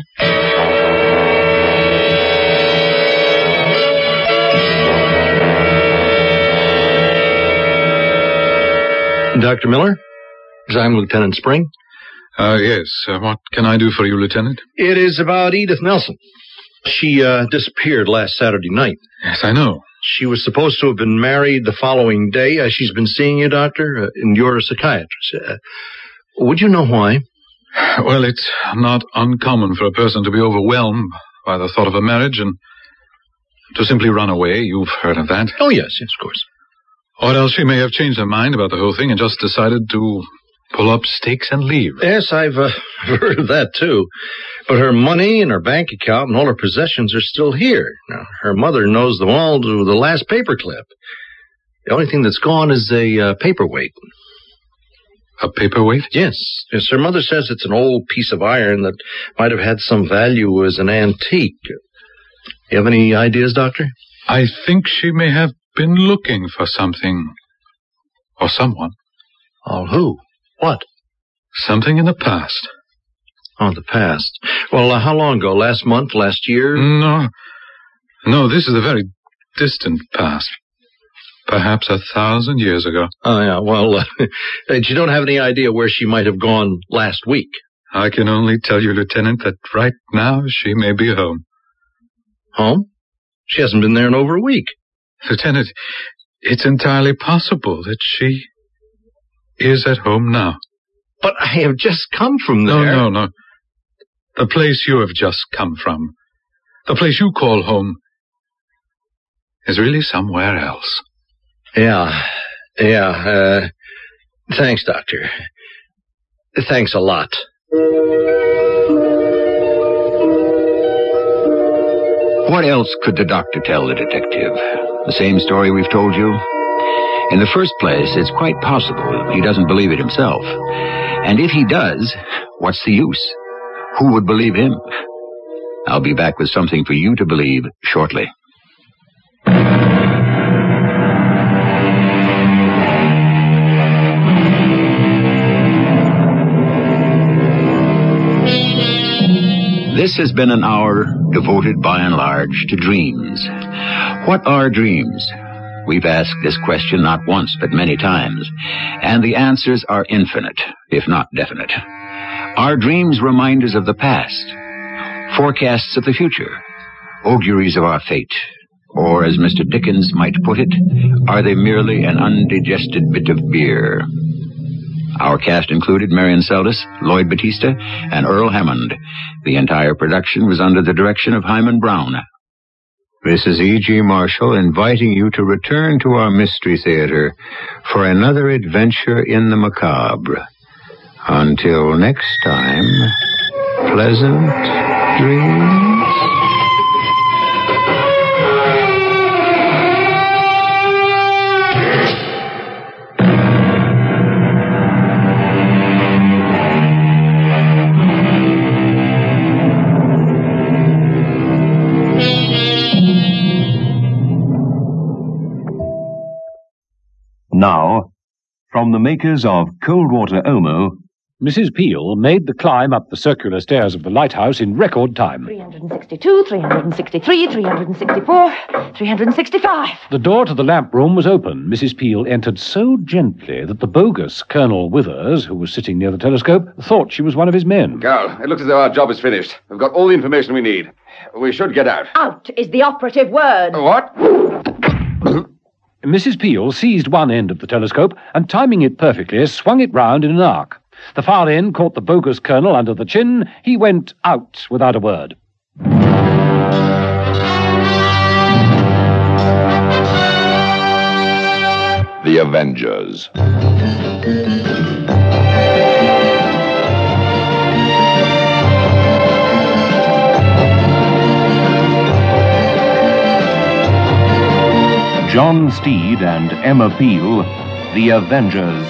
Doctor Miller? I'm Lieutenant Spring. Uh, yes. Uh, what can I do for you, Lieutenant? It is about Edith Nelson. She uh, disappeared last Saturday night. Yes, I know. She was supposed to have been married the following day. Uh, she's been seeing you, Doctor, uh, and you're a psychiatrist. Uh, would you know why? Well, it's not uncommon for a person to be overwhelmed by the thought of a marriage and to simply run away. You've heard of that. Oh, yes, yes, of course. Or else she may have changed her mind about the whole thing and just decided to pull up stakes and leave. Yes, I've uh, heard of that, too. But her money and her bank account and all her possessions are still here. Now, her mother knows them all to the last paperclip. The only thing that's gone is a uh, paperweight. A paperweight? Yes. Yes, her mother says it's an old piece of iron that might have had some value as an antique. You have any ideas, Doctor? I think she may have been looking for something. Or someone. Oh, who? What? Something in the past. Oh, the past. Well, uh, how long ago? Last month? Last year? No. No, this is a very distant past. Perhaps a thousand years ago. Oh, yeah. Well, uh, you don't have any idea where she might have gone last week? I can only tell you, Lieutenant, that right now she may be home. Home? She hasn't been there in over a week. Lieutenant, it's entirely possible that she is at home now. But I have just come from there. No, no, no. The place you have just come from, the place you call home, is really somewhere else. Yeah, yeah. Uh, thanks, Doctor. Thanks a lot. What else could the doctor tell the detective? The same story we've told you? In the first place, it's quite possible he doesn't believe it himself. And if he does, what's the use? Who would believe him? I'll be back with something for you to believe shortly. This has been an hour devoted by and large to dreams. What are dreams? We've asked this question not once but many times, and the answers are infinite, if not definite. Are dreams reminders of the past? Forecasts of the future? Auguries of our fate? Or, as Mister Dickens might put it, are they merely an undigested bit of beer? Our cast included Marion Seldes, Lloyd Battista, and Earl Hammond. The entire production was under the direction of Hyman Brown. This is E G. Marshall inviting you to return to our Mystery Theater for another adventure in the macabre. Until next time, pleasant dreams. Now, from the makers of Cold Water Omo, Missus Peel made the climb up the circular stairs of the lighthouse in record time. three hundred sixty-two, three hundred sixty-three, three hundred sixty-four, three hundred sixty-five. The door to the lamp room was open. Missus Peel entered so gently that the bogus Colonel Withers, who was sitting near the telescope, thought she was one of his men. Carl, it looks as though our job is finished. We've got all the information we need. We should get out. Out is the operative word. What? Missus Peel seized one end of the telescope and, timing it perfectly, swung it round in an arc. The far end caught the bogus Colonel under the chin. He went out without a word. The Avengers. John Steed and Emma Peel, The Avengers.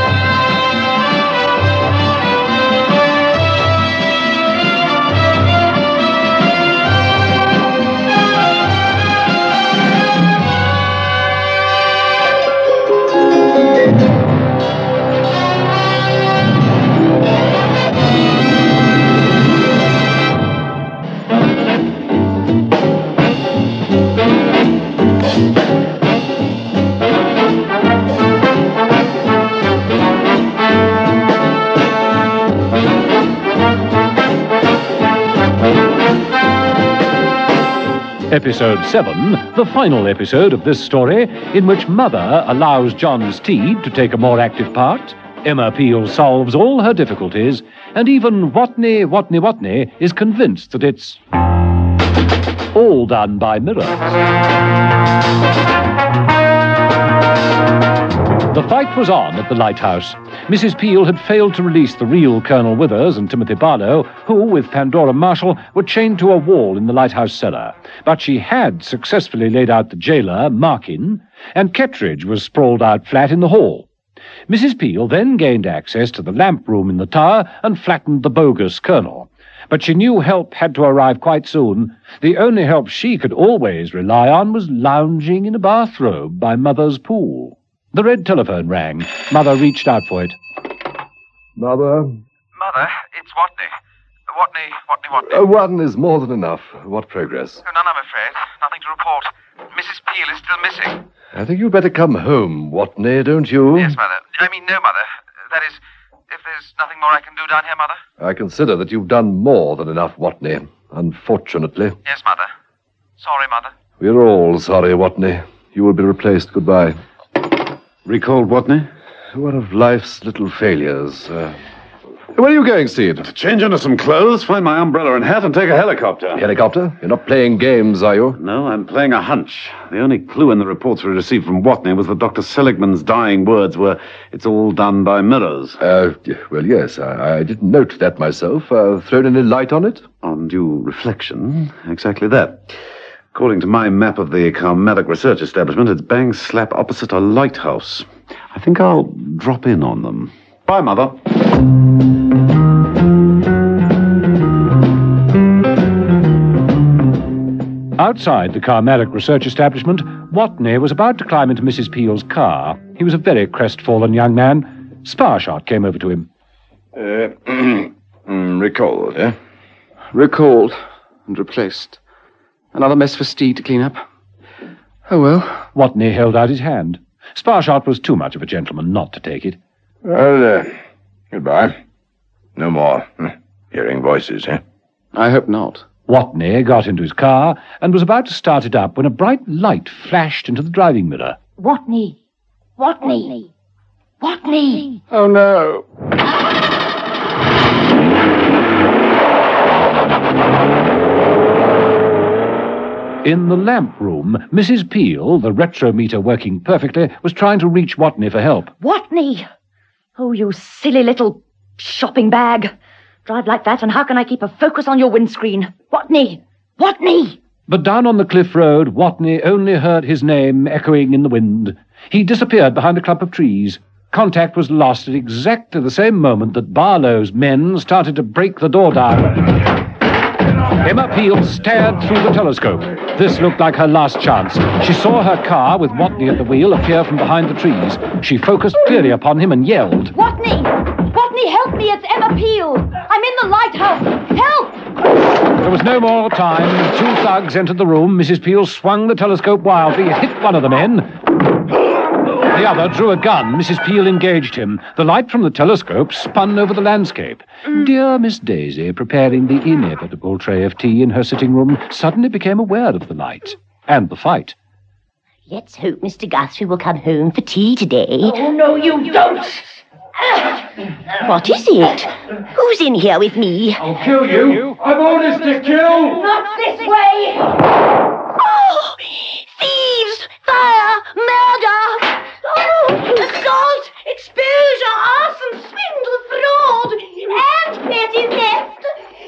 Episode seven, the final episode of this story, in which Mother allows John Steed to take a more active part, Emma Peel solves all her difficulties, and even Watney, Watney, Watney is convinced that it's all done by mirrors. The fight was on at the lighthouse. Missus Peel had failed to release the real Colonel Withers and Timothy Barlow, who, with Pandora Marshall, were chained to a wall in the lighthouse cellar. But she had successfully laid out the jailer, Markin, and Kettridge was sprawled out flat in the hall. Missus Peel then gained access to the lamp room in the tower and flattened the bogus Colonel. But she knew help had to arrive quite soon. The only help she could always rely on was lounging in a bathrobe by Mother's pool. The red telephone rang. Mother reached out for it. Mother? Mother, it's Watney. Watney, Watney, Watney. Uh, one is more than enough. What progress? Oh, none, I'm afraid. Nothing to report. Missus Peel is still missing. I think you'd better come home, Watney, don't you? Yes, Mother. I mean, no, Mother. That is, if there's nothing more I can do down here, Mother. I consider that you've done more than enough, Watney, unfortunately. Yes, Mother. Sorry, Mother. We're all sorry, Watney. You will be replaced. Goodbye. Recalled Watney? One of life's little failures. Uh, where are you going, Steed? To change into some clothes, find my umbrella and hat, and take a helicopter. Helicopter? You're not playing games, are you? No, I'm playing a hunch. The only clue in the reports we received from Watney was that Doctor Seligman's dying words were, "It's all done by mirrors." Uh, well, yes, I, I didn't note that myself. Uh, thrown any light on it? On due reflection, exactly that. According to my map of the Carmatic Research Establishment, it's bang slap opposite a lighthouse. I think I'll drop in on them. Bye, Mother. Outside the Carmatic Research Establishment, Watney was about to climb into Missus Peel's car. He was a very crestfallen young man. Sparshot came over to him. Uh, recalled, eh? recalled and replaced. Another mess for Steed to clean up. Oh, well. Watney held out his hand. Sparshot was too much of a gentleman not to take it. Well, uh, goodbye. No more hearing voices, eh? I hope not. Watney got into his car and was about to start it up when a bright light flashed into the driving mirror. Watney! Watney! Watney! Oh, no. In the lamp room, Missus Peel, the retrometer working perfectly, was trying to reach Watney for help. Watney! Oh, you silly little shopping bag. Drive like that, and how can I keep a focus on your windscreen? Watney! Watney! But down on the cliff road, Watney only heard his name echoing in the wind. He disappeared behind a clump of trees. Contact was lost at exactly the same moment that Barlow's men started to break the door down. Emma Peel stared through the telescope. This looked like her last chance. She saw her car with Watney at the wheel appear from behind the trees. She focused clearly upon him and yelled, Watney! Watney, help me! It's Emma Peel! I'm in the lighthouse! Help! There was no more time. Two thugs entered the room. Missus Peel swung the telescope wildly, hit one of the men. The other drew a gun. Missus Peel engaged him. The light from the telescope spun over the landscape. Mm. Dear Miss Daisy, preparing the inevitable tray of tea in her sitting room, suddenly became aware of the light and the fight. Let's hope Mister Guthrie will come home for tea today. Oh, no, you don't! What is it? Who's in here with me? I'll kill you. I've orders to kill. Not this way. Oh, thieves, fire, murder. Oh, assault, exposure, arson, swindle, fraud, and petty theft.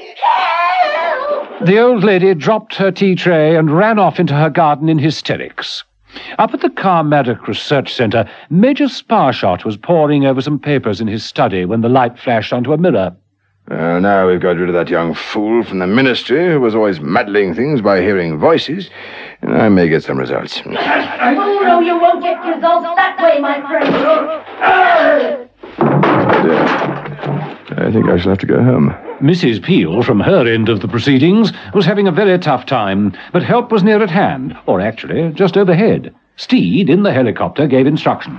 Help! The old lady dropped her tea tray and ran off into her garden in hysterics. Up at the Carmaddock Research Centre, Major Sparshot was poring over some papers in his study when the light flashed onto a mirror. Uh, now we've got rid of that young fool from the ministry who was always muddling things by hearing voices, and I may get some results. Oh, no, you won't get results that way, my friend. I think I shall have to go home. Missus Peel, from her end of the proceedings, was having a very tough time, but help was near at hand, or actually just overhead. Steed, in the helicopter, gave instructions.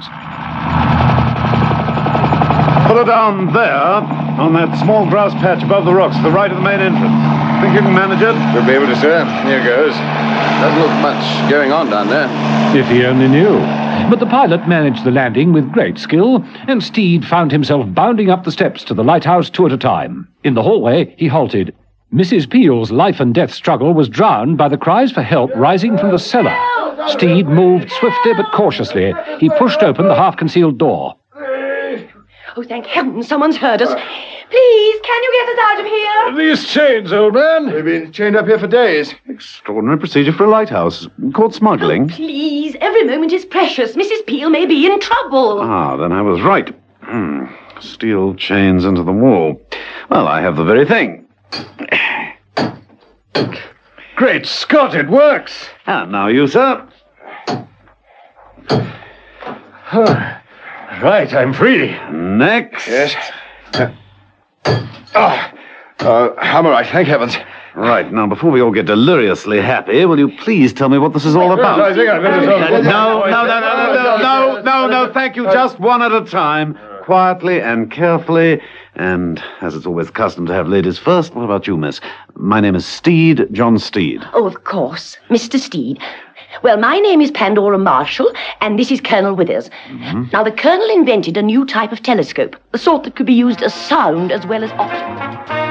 Put her down there, on that small grass patch above the rocks to the right of the main entrance. Think you can manage it? Should be able to, sir. Here goes. Doesn't look much going on down there. If he only knew. But the pilot managed the landing with great skill, and Steed found himself bounding up the steps to the lighthouse two at a time. In the hallway, he halted. Missus Peel's life-and-death struggle was drowned by the cries for help rising from the cellar. Steed moved swiftly but cautiously. He pushed open the half-concealed door. Oh, thank heaven, someone's heard us. Please, can you get us out of here? These chains, old man. We've been chained up here for days. Extraordinary procedure for a lighthouse. Caught smuggling. Oh, please, every moment is precious. Missus Peel may be in trouble. Ah, then I was right. Hmm. Steel chains into the wall. Well, I have the very thing. Great Scott, it works. And now you, sir. Right, I'm free. Next. Yes. Uh, oh, uh, I'm all right, thank heavens. Right, now, before we all get deliriously happy, will you please tell me what this is all about? I think I better tell no, no, no, no, no, no, no, no, no, thank you. Just one at a time. Quietly and carefully. And as it's always custom to have ladies first, what about you, miss? My name is Steed, John Steed. Oh, of course, Mister Steed. Well, my name is Pandora Marshall, and this is Colonel Withers. Mm-hmm. Now, the Colonel invented a new type of telescope, the sort that could be used as sound as well as optical.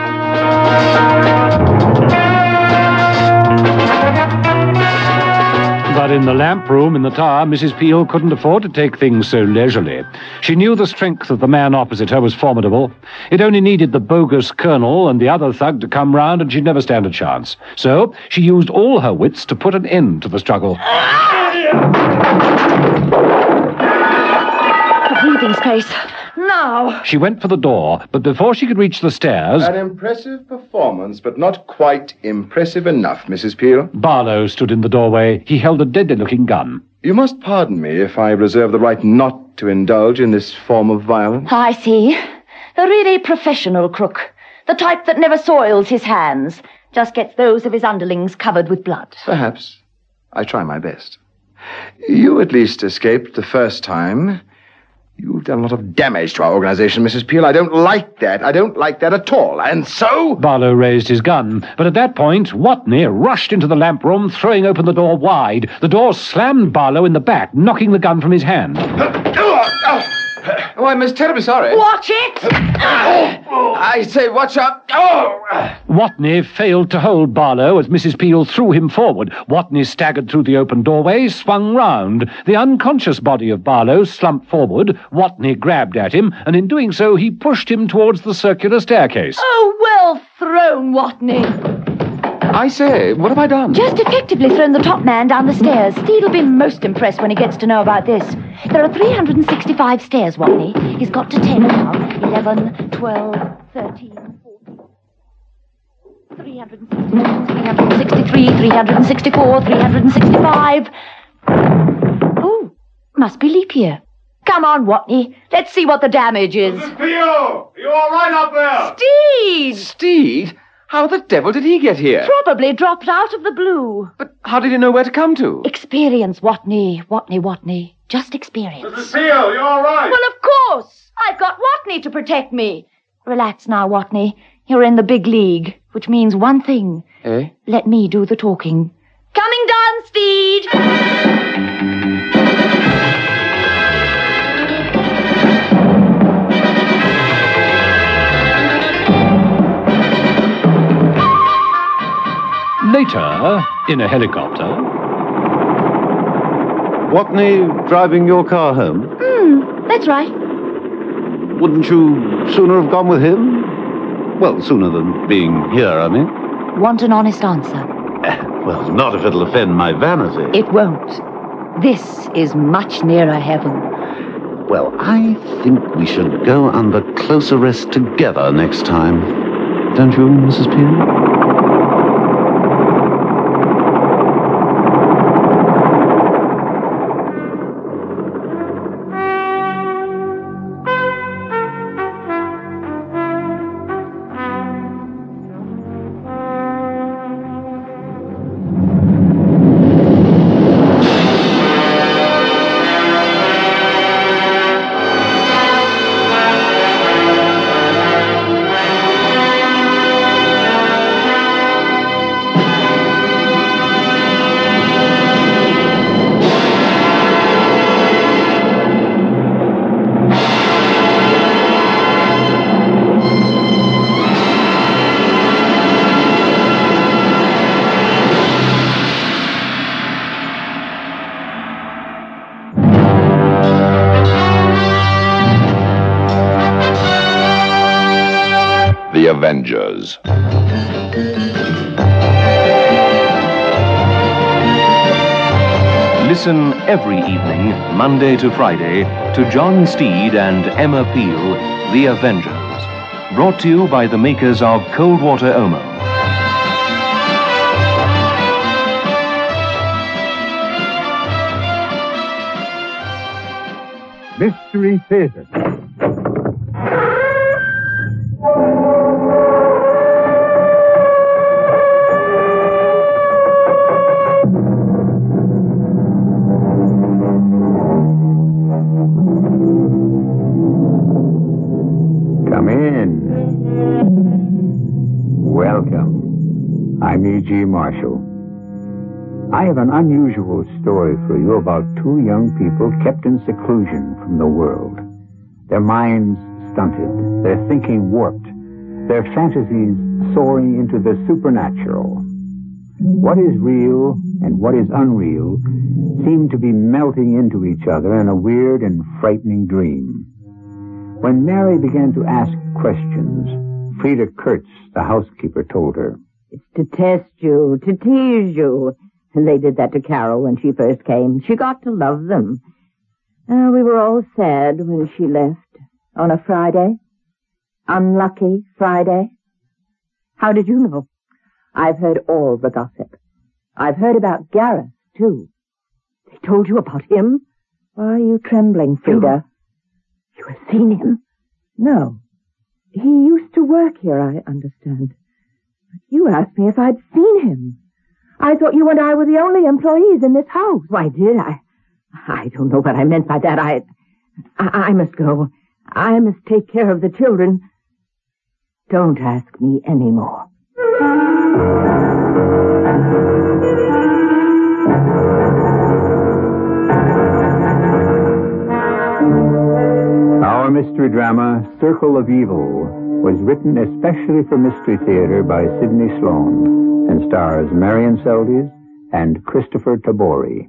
But in the lamp room in the tower, Missus Peel couldn't afford to take things so leisurely. She knew the strength of the man opposite her was formidable. It only needed the bogus colonel and the other thug to come round, and she'd never stand a chance. So she used all her wits to put an end to the struggle. A breathing space. Now. She went for the door, but before she could reach the stairs... An impressive performance, but not quite impressive enough, Missus Peel. Barlow stood in the doorway. He held a deadly-looking gun. You must pardon me if I reserve the right not to indulge in this form of violence. I see. A really professional crook. The type that never soils his hands, just gets those of his underlings covered with blood. Perhaps. I try my best. You at least escaped the first time. You've done a lot of damage to our organization, Missus Peel. I don't like that. I don't like that at all. And so... Barlow raised his gun, but at that point, Watney rushed into the lamp room, throwing open the door wide. The door slammed Barlow in the back, knocking the gun from his hand. Oh, I'm most terribly sorry. Watch it! I say, watch out. Oh! Watney failed to hold Barlow as Missus Peel threw him forward. Watney staggered through the open doorway, swung round. The unconscious body of Barlow slumped forward. Watney grabbed at him, and in doing so, he pushed him towards the circular staircase. Oh, well thrown, Watney. I say, what have I done? Just effectively thrown the top man down the stairs. Steed'll be most impressed when he gets to know about this. There are three hundred sixty-five stairs, Watney. He's got to ten now. eleven, twelve, thirteen, fourteen... three hundred sixty-two, three hundred sixty-three, three hundred sixty-four, three hundred sixty-five... Oh, must be leap year. Come on, Watney. Let's see what the damage is. Missus Peel! Are you all right up there? Steed! Steed? How the devil did he get here? Probably dropped out of the blue. But how did he know where to come to? Experience, Watney, Watney, Watney. Just experience. Missus Peel, you all right? Well, of course. I've got Watney to protect me. Relax now, Watney. You're in the big league, which means one thing. Eh? Let me do the talking. Coming down, Steed! Later, in a helicopter... Watney driving your car home? Hmm, that's right. Wouldn't you sooner have gone with him? Well, sooner than being here, I mean. Want an honest answer? Well, not if it'll offend my vanity. It won't. This is much nearer heaven. Well, I think we should go under close arrest together next time. Don't you, Missus Peel? The Avengers. Listen every evening, Monday to Friday, to John Steed and Emma Peel, The Avengers. Brought to you by the makers of Cold Water Omo. Mystery Theater. Come in. Welcome. I'm E G Marshall. I have an unusual story for you about two young people kept in seclusion from the world. Their minds stunted, their thinking warped, their fantasies soaring into the supernatural. What is real and what is unreal seem to be melting into each other in a weird and frightening dream. When Mary began to ask questions, Frida Kurtz, the housekeeper, told her, "It's to test you, to tease you. And they did that to Carol when she first came. She got to love them. Uh, we were all sad when she left. On a Friday. Unlucky Friday. How did you know? I've heard all the gossip. I've heard about Gareth, too. They told you about him? Why are you trembling, Frida? You have seen him? No. He used to work here, I understand. But you asked me if I'd seen him. I thought you and I were the only employees in this house. Why, did I? I don't know what I meant by that. I, I, I must go. I must take care of the children. Don't ask me any more. Our mystery drama, Circle of Evil, was written especially for Mystery Theater by Sidney Sloan and stars Marion Seldes and Christopher Tabori.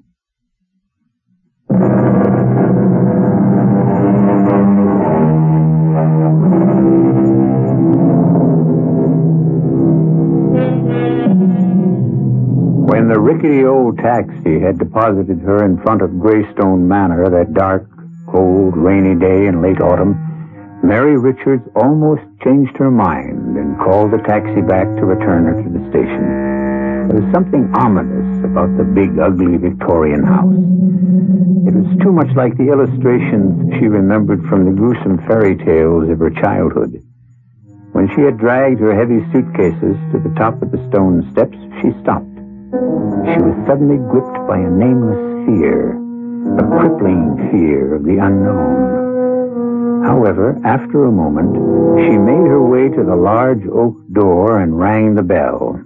When the rickety old taxi had deposited her in front of Greystone Manor that dark, cold, rainy day in late autumn, Mary Richards almost changed her mind and called the taxi back to return her to the station. There was something ominous about the big, ugly Victorian house. It was too much like the illustrations she remembered from the gruesome fairy tales of her childhood. When she had dragged her heavy suitcases to the top of the stone steps, she stopped. She was suddenly gripped by a nameless fear, a crippling fear of the unknown. However, after a moment, she made her way to the large oak door and rang the bell.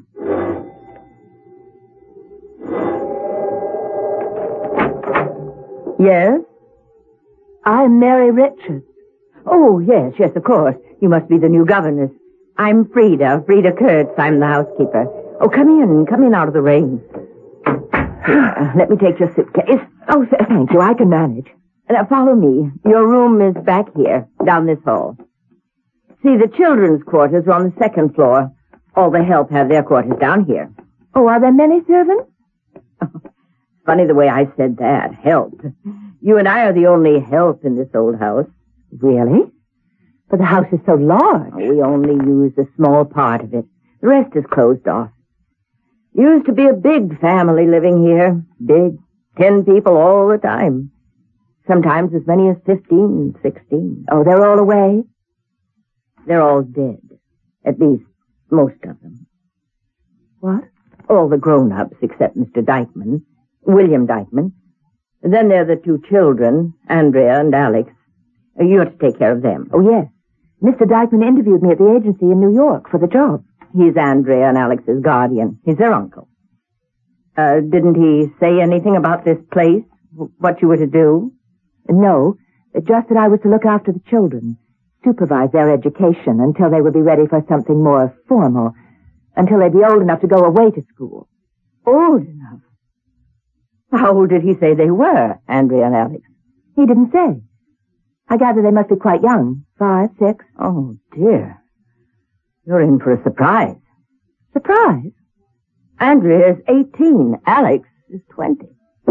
Yes? I'm Mary Richards. Oh, yes, yes, of course. You must be the new governess. I'm Frida, Frida Kurtz. I'm the housekeeper. Oh, come in, come in out of the rain. Here, let me take your suitcase. Oh, th- thank you, I can manage. Now, follow me. Your room is back here, down this hall. See, the children's quarters are on the second floor. All the help have their quarters down here. Oh, are there many servants? Oh, funny the way I said that, help. You and I are the only help in this old house. Really? But the house is so large. Oh, we only use a small part of it. The rest is closed off. Used to be a big family living here. Big. Ten people all the time. Sometimes as many as fifteen, sixteen. Oh, they're all away? They're all dead. At least, most of them. What? All the grown-ups except Mister Dykeman, William Dykeman. Then there are the two children, Andrea and Alex. You're to take care of them. Oh, yes. Mister Dykeman interviewed me at the agency in New York for the job. He's Andrea and Alex's guardian. He's their uncle. Uh, didn't he say anything about this place? What you were to do? No, just that I was to look after the children, supervise their education until they would be ready for something more formal, until they'd be old enough to go away to school. Old enough? How old did he say they were, Andrea and Alex? He didn't say. I gather they must be quite young, five, six. Oh, dear. You're in for a surprise. Surprise? Andrea is eighteen. Alex is twenty.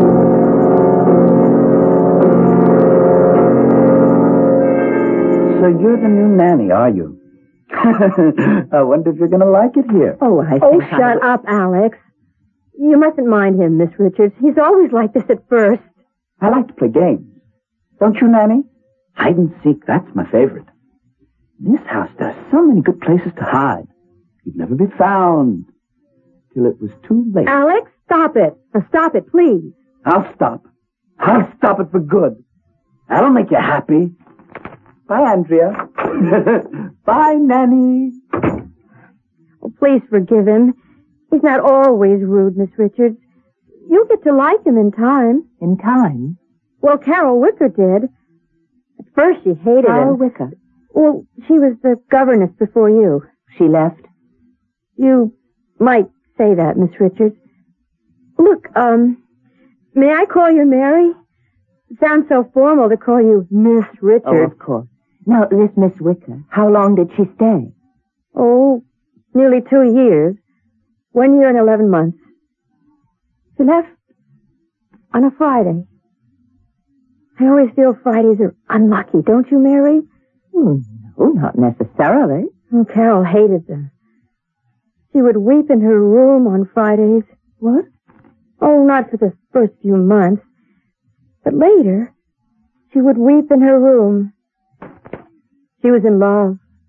So you're the new nanny, are you? I wonder if you're going to like it here. Oh, I Oh, think shut I... up, Alex. You mustn't mind him, Miss Richards. He's always like this at first. I like to play games. Don't you, Nanny? Hide and seek, that's my favorite. In this house, there are so many good places to hide. You'd never be found till it was too late. Alex, stop it. Now, stop it, please. I'll stop. I'll stop it for good. That'll make you happy. Bye, Andrea. Bye, Nanny. Oh, please forgive him. He's not always rude, Miss Richards. You'll get to like him in time. In time? Well, Carol Wicker did. At first she hated Carol him. Wicker? Well, she was the governess before you. She left? You might say that, Miss Richards. Look, um, may I call you Mary? It sounds so formal to call you Miss Richards. Oh, of course. Now, this Miss Wicker, how long did she stay? Oh, nearly two years. One year and eleven months. She left on a Friday. I always feel Fridays are unlucky, don't you, Mary? Hmm, no, not necessarily. Oh, Carol hated them. She would weep in her room on Fridays. What? Oh, not for the first few months. But later, she would weep in her room. She was in love.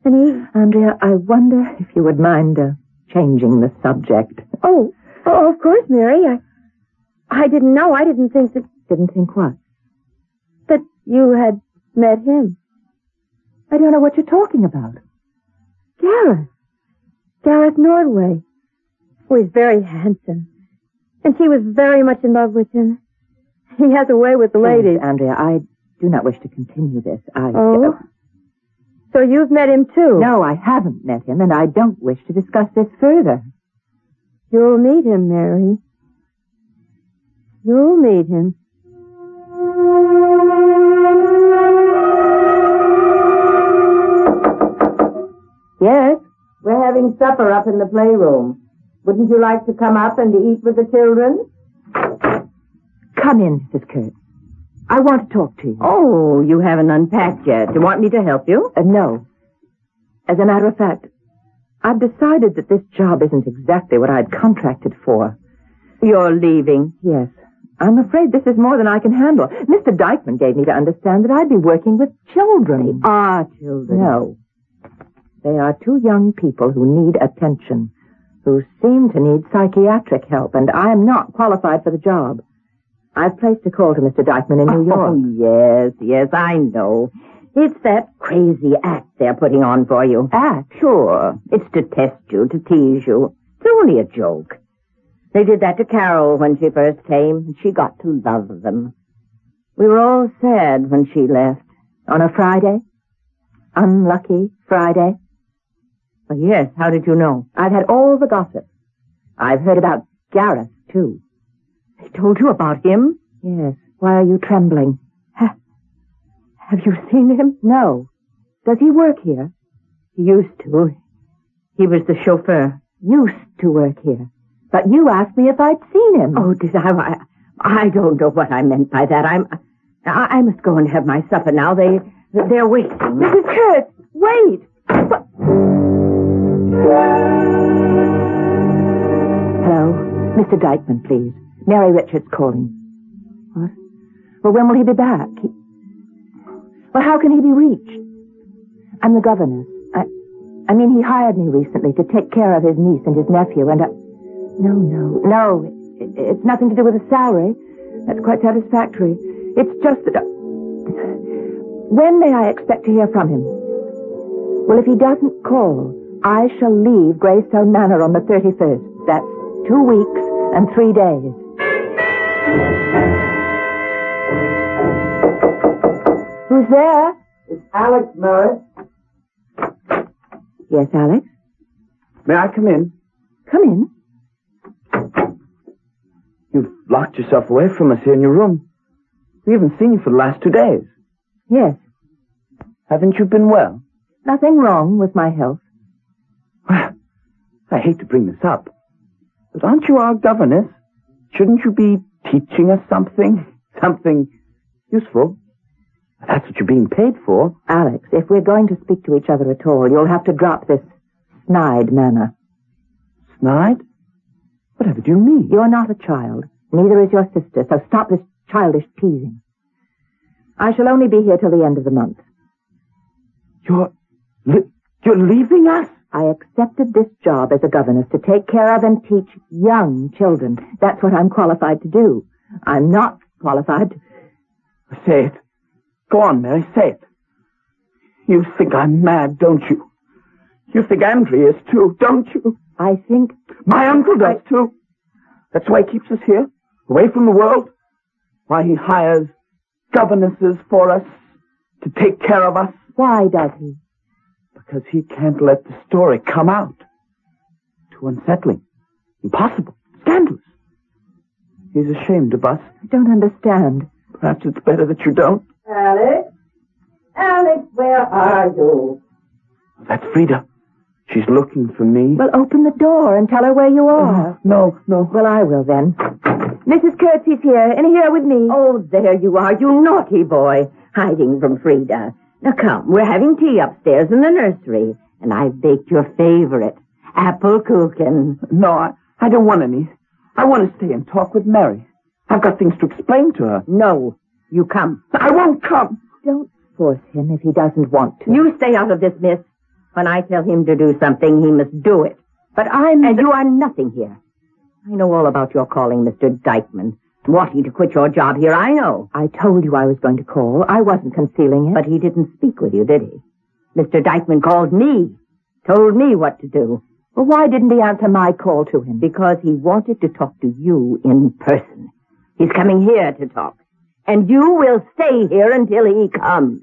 And he... Andrea, I wonder if you would mind uh, changing the subject. Oh, oh, of course, Mary. I, I didn't know. I didn't think that... Didn't think what? That you had met him. I don't know what you're talking about. Gareth. Gareth Nordway. Oh, he's very handsome. And she was very much in love with him. He has a way with the ladies. Please, Andrea, I do not wish to continue this. I... Oh? Uh, so you've met him, too? No, I haven't met him, and I don't wish to discuss this further. You'll meet him, Mary. You'll meet him. Yes, we're having supper up in the playroom. Wouldn't you like to come up and eat with the children? Come in, Missus Kurtz. I want to talk to you. Oh, you haven't unpacked yet. Do you want me to help you? Uh, no. As a matter of fact, I've decided that this job isn't exactly what I'd contracted for. You're leaving? Yes. I'm afraid this is more than I can handle. Mister Dykeman gave me to understand that I'd be working with children. They are children. No. They are two young people who need attention, who seem to need psychiatric help, and I'm not qualified for the job. I've placed a call to Mister Dykeman in New York. Oh, yes, yes, I know. It's that crazy act they're putting on for you. Act? Sure. It's to test you, to tease you. It's only a joke. They did that to Carol when she first came, and she got to love them. We were all sad when she left. On a Friday? Unlucky Friday? Well, yes, how did you know? I've had all the gossip. I've heard about Gareth, too. They told you about him? Yes. Why are you trembling? Ha- Have you seen him? No. Does he work here? He used to. He was the chauffeur. Used to work here. But you asked me if I'd seen him. Oh, did I? I, I don't know what I meant by that. I'm, I, I must go and have my supper now. They, they're waiting. Missus Kurtz, wait. What? Hello? Mister Dykeman, please. Mary Richards calling. What? Well, when will he be back? He... Well, how can he be reached? I'm the governess. I, I mean, he hired me recently to take care of his niece and his nephew, and I... No, no, no. It, it's nothing to do with the salary. That's quite satisfactory. It's just that... When may I expect to hear from him? Well, if he doesn't call, I shall leave Greystone Manor on the thirty-first. That's two weeks and three days. Who's there? It's Alex Merritt. Yes, Alex? May I come in? Come in. You've locked yourself away from us here in your room. We haven't seen you for the last two days. Yes. Haven't you been well? Nothing wrong with my health. Well, I hate to bring this up, but aren't you our governess? Shouldn't you be teaching us something? Something useful? That's what you're being paid for. Alex, if we're going to speak to each other at all, you'll have to drop this snide manner. Snide? Whatever do you mean? You're not a child. Neither is your sister, so stop this childish teasing. I shall only be here till the end of the month. You're... Li- you're leaving us? I accepted this job as a governess to take care of and teach young children. That's what I'm qualified to do. I'm not qualified to... Say it. Go on, Mary, say it. You think I'm mad, don't you? You think Andrew is too, don't you? I think... My uncle does I... too. That's why he keeps us here, away from the world. Why he hires governesses for us to take care of us. Why does he? Because he can't let the story come out. Too unsettling. Impossible. Scandalous. He's ashamed of us. I don't understand. Perhaps it's better that you don't. Alex? Alex, where are you? That's Frida. She's looking for me. Well, open the door and tell her where you are. Oh, no, no. Well, I will then. Missus Kurtz is here, and here with me. Oh, there you are, you naughty boy, hiding from Frida. Now come, we're having tea upstairs in the nursery, and I've baked your favorite, apple kuchen. No, I, I don't want any. I want to stay and talk with Mary. I've got things to explain to her. No, you come. I won't come. Don't force him if he doesn't want to. You stay out of this, miss. When I tell him to do something, he must do it. But I'm... And you are nothing here. I know all about your calling, Mister Dykeman. Wanting to quit your job here, I know. I told you I was going to call. I wasn't concealing it. But he didn't speak with you, did he? Mister Dykeman called me. Told me what to do. Well, why didn't he answer my call to him? Because he wanted to talk to you in person. He's coming here to talk. And you will stay here until he comes.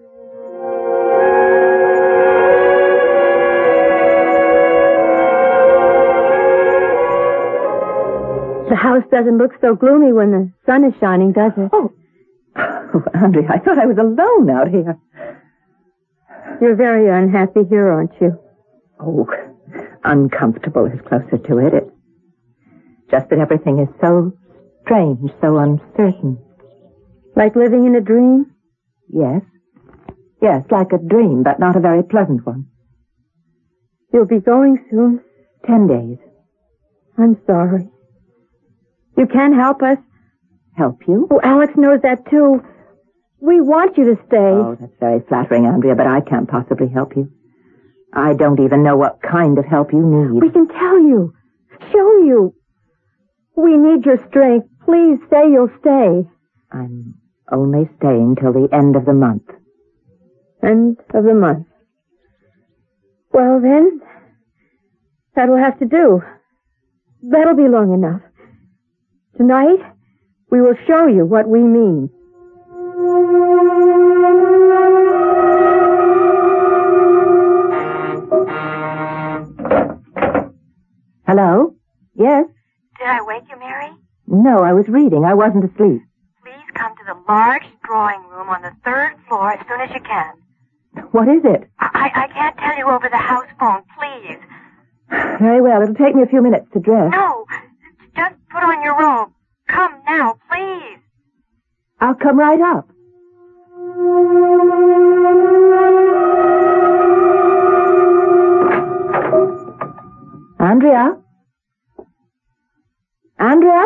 The house doesn't look so gloomy when the sun is shining, does it? Oh, oh Andrea, I thought I was alone out here. You're very unhappy here, aren't you? Oh, uncomfortable is closer to it. It's just that everything is so strange, so uncertain. Like living in a dream? Yes. Yes, like a dream, but not a very pleasant one. You'll be going soon? Ten days. I'm sorry. You can't help us. Help you? Oh, Alex knows that, too. We want you to stay. Oh, that's very flattering, Andrea, but I can't possibly help you. I don't even know what kind of help you need. We can tell you. Show you. We need your strength. Please say you'll stay. I'm only staying till the end of the month. End of the month. Well, then, that'll have to do. That'll be long enough. Tonight, we will show you what we mean. Hello? Yes? Did I wake you, Mary? No, I was reading. I wasn't asleep. Please come to the large drawing room on the third floor as soon as you can. What is it? I, I can't tell you over the house phone, please. Very well. It'll take me a few minutes to dress. No, just put on your robe. Come now, please. I'll come right up. Andrea? Andrea?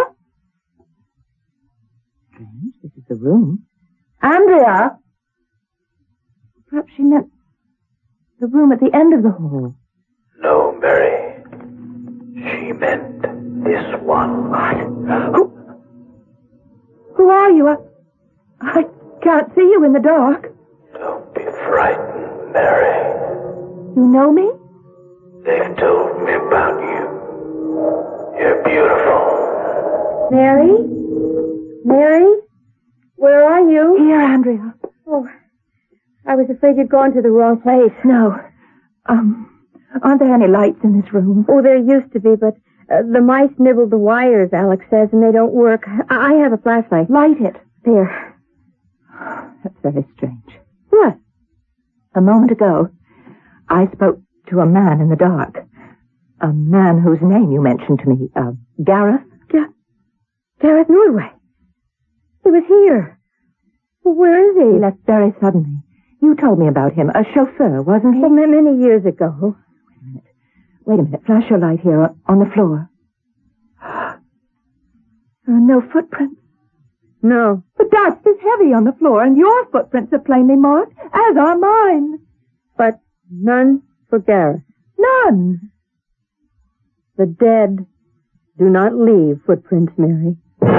Strange, this is the room. Andrea? Perhaps she meant the room at the end of the hall. No, Mary. She meant this one. What? Who? Who are you? I, I can't see you in the dark. Don't be frightened, Mary. You know me? They've told me about you. You're beautiful. Mary? Mary? Where are you? Here, Andrea. Oh, I was afraid you'd gone to the wrong place. No. Um, aren't there any lights in this room? Oh, there used to be, but uh, the mice nibbled the wires, Alex says, and they don't work. I, I have a flashlight. Light it. There. That's very strange. What? A moment ago, I spoke to a man in the dark. A man whose name you mentioned to me. Uh, Gareth? Ga- Gareth Nordway. He was here. Where is he? He left very suddenly. You told me about him. A chauffeur, wasn't he? Oh, many years ago. Wait a minute. Wait a minute. Flash your light here on the floor. There are no footprints. No. The dust is heavy on the floor, and your footprints are plainly marked, as are mine. But none for Gareth. None. The dead do not leave footprints, Mary.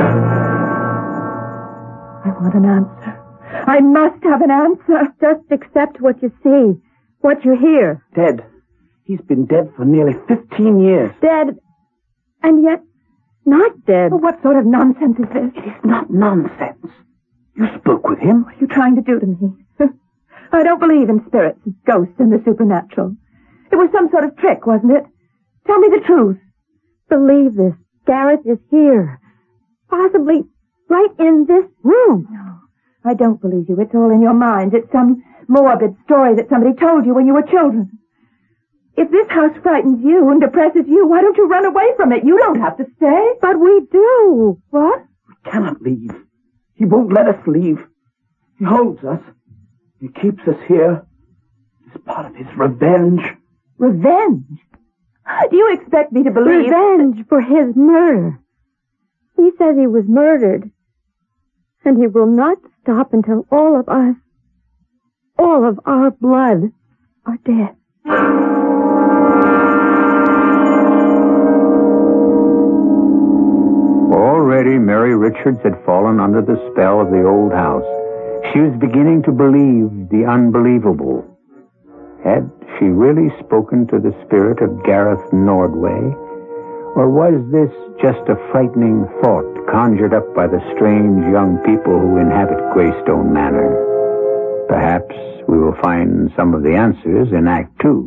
I want an answer. I must have an answer. Just accept what you see, what you hear. Dead. He's been dead for nearly fifteen years. Dead, and yet not dead. Well, what sort of nonsense is this? It is not nonsense. You spoke with him. What are you trying to do to me? I don't believe in spirits, ghosts, and the supernatural. It was some sort of trick, wasn't it? Tell me the truth. Believe this. Gareth is here. Possibly right in this room. No, I don't believe you. It's all in your mind. It's some morbid story that somebody told you when you were children. If this house frightens you and depresses you, why don't you run away from it? You don't have to stay. But we do. What? We cannot leave. He won't let us leave. He holds us. He keeps us here. It's part of his revenge. Revenge? Do you expect me to believe... Revenge that... for his murder. He says he was murdered. And he will not stop until all of us, all of our blood, are dead. Already Mary Richards had fallen under the spell of the old house. She was beginning to believe the unbelievable. Had she really spoken to the spirit of Gareth Nordway? Or was this just a frightening thought conjured up by the strange young people who inhabit Greystone Manor? Perhaps we will find some of the answers in Act Two.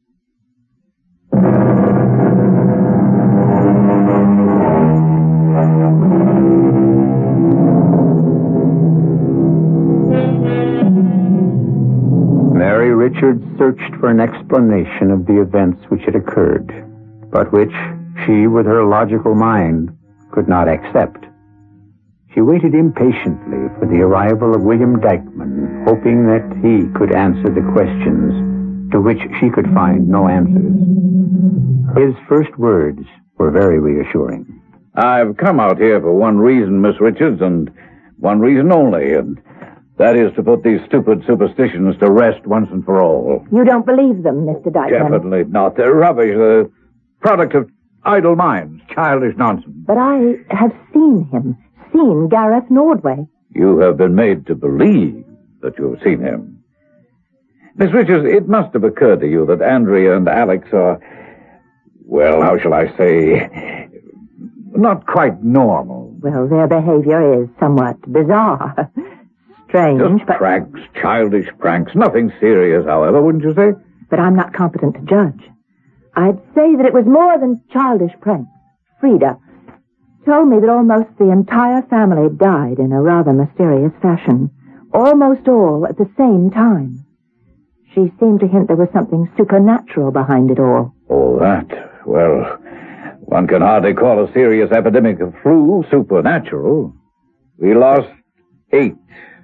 Mary Richards searched for an explanation of the events which had occurred, but which she, with her logical mind, could not accept. She waited impatiently for the arrival of William Dykeman, hoping that he could answer the questions to which she could find no answers. His first words were very reassuring. I've come out here for one reason, Miss Richards, and one reason only, and that is to put these stupid superstitions to rest once and for all. You don't believe them, Mister Dykeman? Definitely not. They're rubbish. The product of idle minds, childish nonsense. But I have seen him, seen Gareth Nordway. You have been made to believe that you have seen him. Miss Richards, it must have occurred to you that Andrea and Alex are, well, how shall I say, not quite normal. Well, their behavior is somewhat bizarre. Strange, Just but... pranks, childish pranks. Nothing serious, however, wouldn't you say? But I'm not competent to judge. I'd say that it was more than childish pranks. Frida told me that almost the entire family died in a rather mysterious fashion, almost all at the same time. She seemed to hint there was something supernatural behind it all. Oh, that? Well, one can hardly call a serious epidemic of flu supernatural. We lost eight,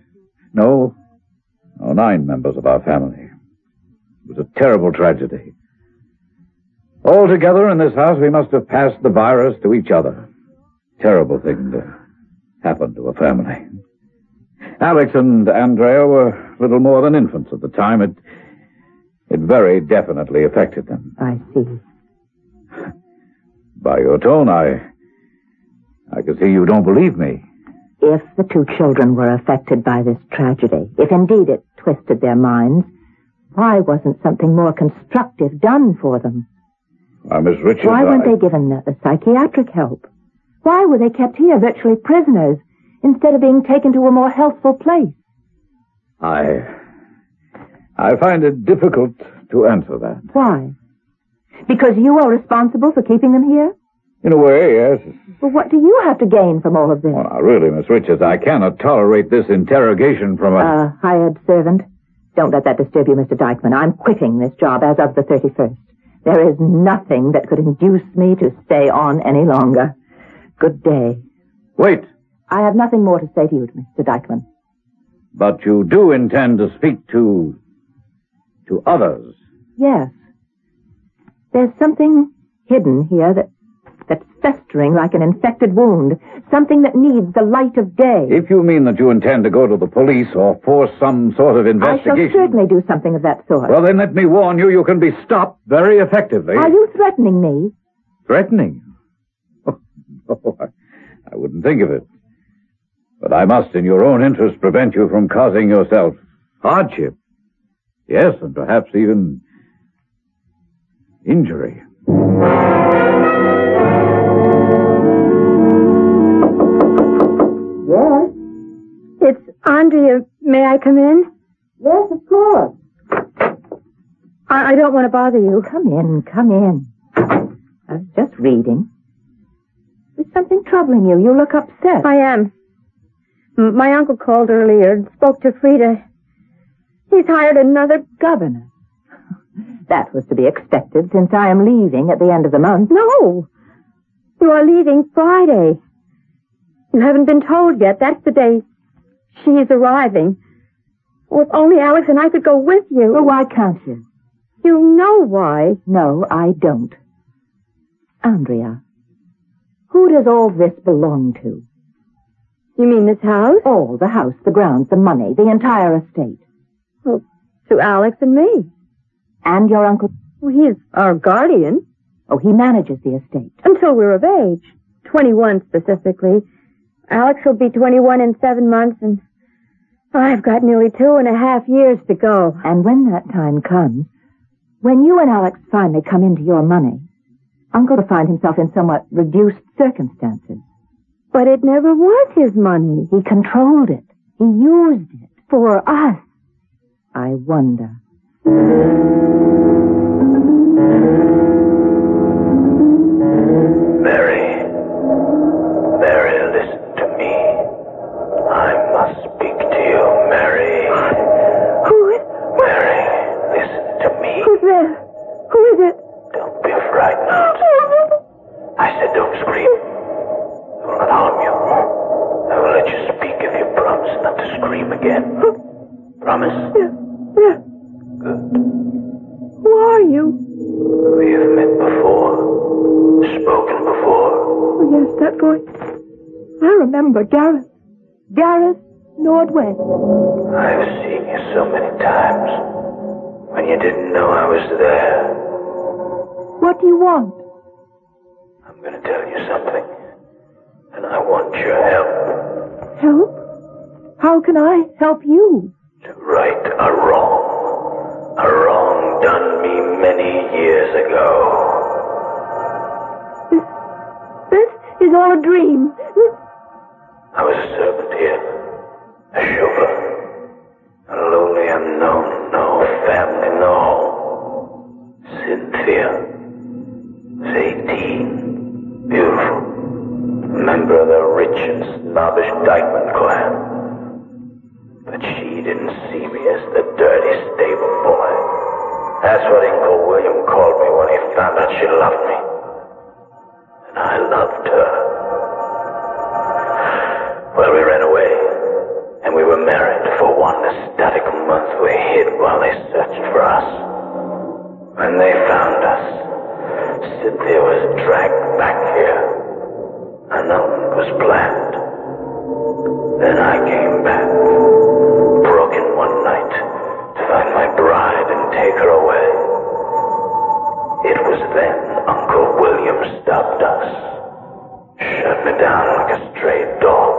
no, no, nine members of our family. It was a terrible tragedy. Altogether in this house, we must have passed the virus to each other. Terrible thing to happen to a family. Alex and Andrea were little more than infants at the time. It, it very definitely affected them. I see. By your tone, I, I can see you don't believe me. If the two children were affected by this tragedy, if indeed it twisted their minds, why wasn't something more constructive done for them? Why, Miss Richards, Why weren't I... they given a, a psychiatric help? Why were they kept here virtually prisoners instead of being taken to a more healthful place? I... I find it difficult to answer that. Why? Because you are responsible for keeping them here? In a way, yes. Well, what do you have to gain from all of this? Well, now, really, Miss Richards, I cannot tolerate this interrogation from a... A hired servant? Don't let that disturb you, Mister Dykeman. I'm quitting this job as of the thirty-first. There is nothing that could induce me to stay on any longer. Good day. Wait. I have nothing more to say to you, Mister Dykeman. But you do intend to speak to... to others? Yes. There's something hidden here that that's festering like an infected wound. Something that needs the light of day. If you mean that you intend to go to the police or force some sort of investigation... I shall certainly do something of that sort. Well, then let me warn you, you can be stopped very effectively. Are you threatening me? Threatening? Oh, no, I, I wouldn't think of it. But I must, in your own interest, prevent you from causing yourself hardship. Yes, and perhaps even injury. Yes? It's Andrea. May I come in? Yes, of course. I, I don't want to bother you. Come in, come in. I was just reading. Is something troubling you? You look upset. I am. M- My uncle called earlier and spoke to Frida. He's hired another governor. That was to be expected since I am leaving at the end of the month. No. You are leaving Friday. You haven't been told yet. That's the day she's arriving. Oh, if only Alex and I could go with you. Well, why can't you? You know why. No, I don't. Andrea, who does all this belong to? You mean this house? All, the house, the grounds, the money, the entire estate. Well, to Alex and me. And your uncle? Well, he's our guardian. Oh, he manages the estate. Until we're of age. twenty-one specifically. Alex will be twenty-one in seven months, and I've got nearly two and a half years to go. And when that time comes, when you and Alex finally come into your money, Uncle will find himself in somewhat reduced circumstances. But it never was his money. He controlled it. He used it for us. I wonder. Mary. Mary, listen to me. I must speak to you, Mary. Who is... Mary, listen to me. Who's there? Who is it? Don't be frightened. I said don't scream. I will not harm you. I will let you speak if you promise not to scream again. Promise? Yeah. Yeah. Good. Who are you? We have met before. Spoken before. Oh, yes, that voice. I remember Gareth. Gareth Nordway. I've seen you so many times. When you didn't know I was there. What do you want? I'm going to tell you something. And I want your help. Help? How can I help you? To right a wrong. A wrong done me many years ago. This, this is all a dream. I was a servant here. A chauffeur. A lonely unknown. No family, no home. Cynthia. Was eighteen. Beautiful. A member of the rich and snobbish Dykeman clan. But she didn't see me as the dirty stable boy. That's what Uncle William called me when he found out she loved me. And I loved her. Well, we ran away. And we were married for one ecstatic month. We hid while they searched for us. When they found us, Cynthia was dragged back here. And nothing was planned. Then I came back. Broke in one night to find my bride and take her away. It was then Uncle William stopped us. Shut me down like a stray dog.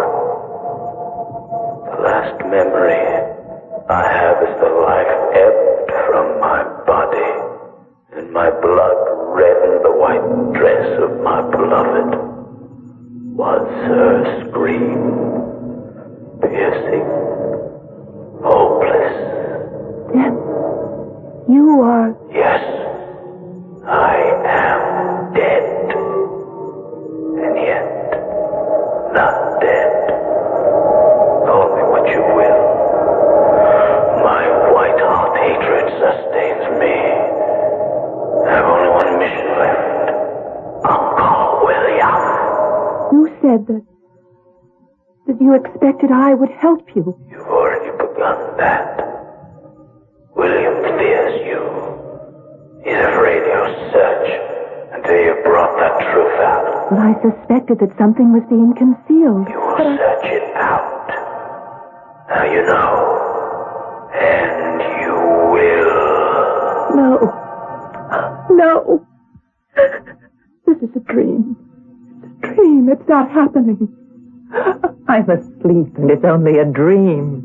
The last memory I have is the life ebbed from my body, and my blood reddened the white dress of my beloved. Was her scream piercing, hopeless? Yes. You are... Yes, I am dead. And yet, not dead. Call me what you will. My white-hot hatred sustains me. I have only one mission left. Uncle William. You said that... that you expected I would help you. You've already begun that. William fears you. He's afraid you'll search until you've brought the truth out. Well, I suspected that something was being concealed. You will search it out. Now you know. And you will. No. No. This is a dream. It's a dream. It's not happening. I'm asleep and it's only a dream.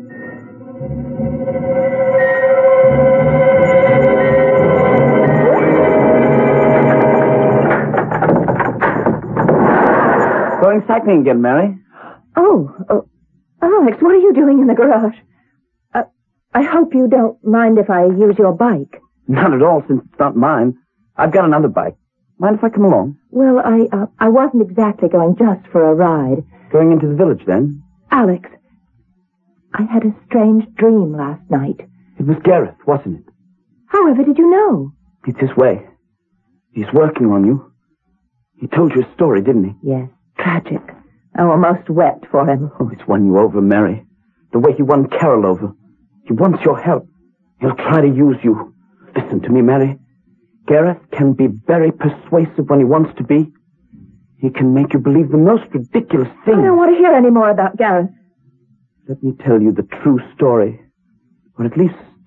Going cycling again, Mary? Oh, oh, Alex, what are you doing in the garage? Uh, I hope you don't mind if I use your bike. Not at all, since it's not mine. I've got another bike. Mind if I come along? Well, I uh, I wasn't exactly going just for a ride. Going into the village, then? Alex, I had a strange dream last night. It was Gareth, wasn't it? However did you know? It's his way. He's working on you. He told you a story, didn't he? Yes, tragic. I almost wept for him. Oh, he's won you over, Mary. The way he won Carol over. He wants your help. He'll try to use you. Listen to me, Mary. Gareth can be very persuasive when he wants to be. He can make you believe the most ridiculous things. I don't want to hear any more about Gareth. Let me tell you the true story. Or at least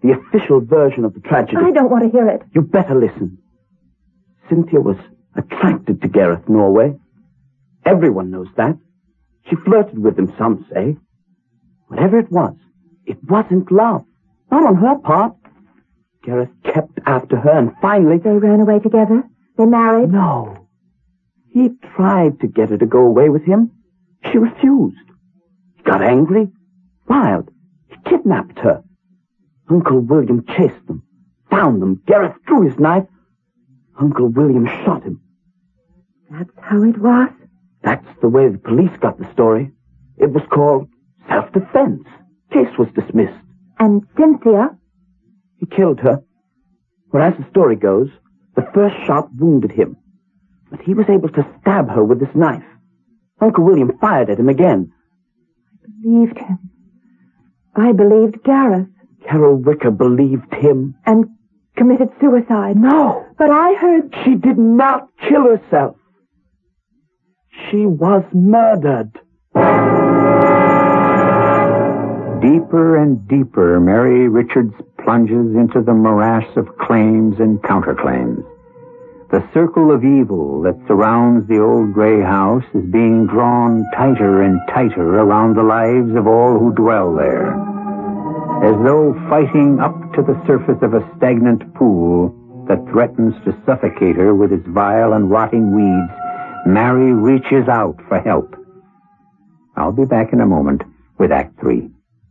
The official version of the tragedy. I don't want to hear it. You better listen. Cynthia was attracted to Gareth Norway. Everyone knows that. She flirted with him, some say. Whatever it was, it wasn't love. Not on her part. Gareth kept after her, and finally... They ran away together? They married? No. He tried to get her to go away with him. She refused. He got angry, wild. He kidnapped her. Uncle William chased them, found them. Gareth drew his knife. Uncle William shot him. That's how it was? That's the way the police got the story. It was called self-defense. Case was dismissed. And Cynthia? He killed her. Whereas the story goes, the first shot wounded him. But he was able to stab her with his knife. Uncle William fired at him again. I believed him. I believed Gareth. Carol Wicker believed him. And committed suicide. No. But I heard... She did not kill herself. She was murdered. Deeper and deeper, Mary Richards plunges into the morass of claims and counterclaims. The circle of evil that surrounds the old gray house is being drawn tighter and tighter around the lives of all who dwell there. As though fighting up to the surface of a stagnant pool that threatens to suffocate her with its vile and rotting weeds, Mary reaches out for help. I'll be back in a moment with Act Three.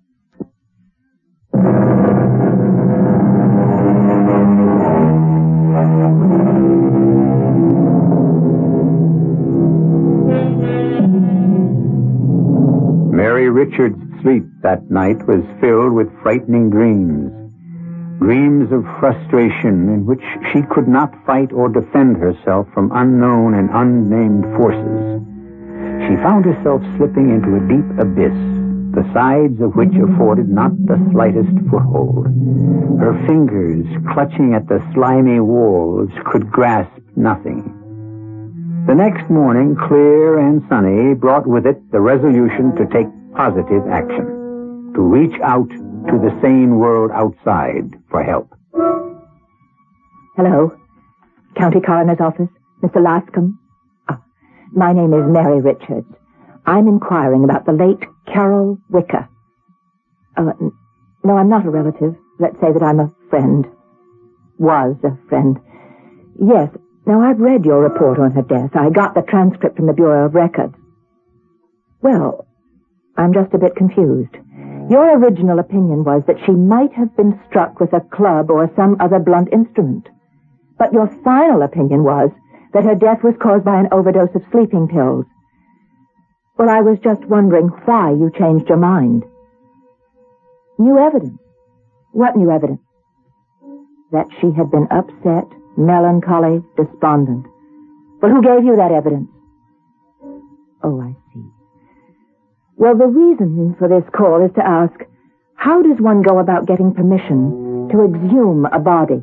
Mary Richards' sleep that night was filled with frightening dreams. Dreams of frustration in which she could not fight or defend herself from unknown and unnamed forces. She found herself slipping into a deep abyss, the sides of which afforded not the slightest foothold. Her fingers, clutching at the slimy walls, could grasp nothing. The next morning, clear and sunny, brought with it the resolution to take positive action, to reach out to the sane world outside for help. Hello. County Coroner's Office. Mister Lascombe. Oh, my name is Mary Richards. I'm inquiring about the late Carol Wicker. Uh, n- no, I'm not a relative. Let's say that I'm a friend. Was a friend. Yes. Now, I've read your report on her death. I got the transcript from the Bureau of Records. Well, I'm just a bit confused. Your original opinion was that she might have been struck with a club or some other blunt instrument. But your final opinion was that her death was caused by an overdose of sleeping pills. Well, I was just wondering why you changed your mind. New evidence? What new evidence? That she had been upset, melancholy, despondent. Well, who gave you that evidence? Oh, I see. Well, the reason for this call is to ask, how does one go about getting permission to exhume a body?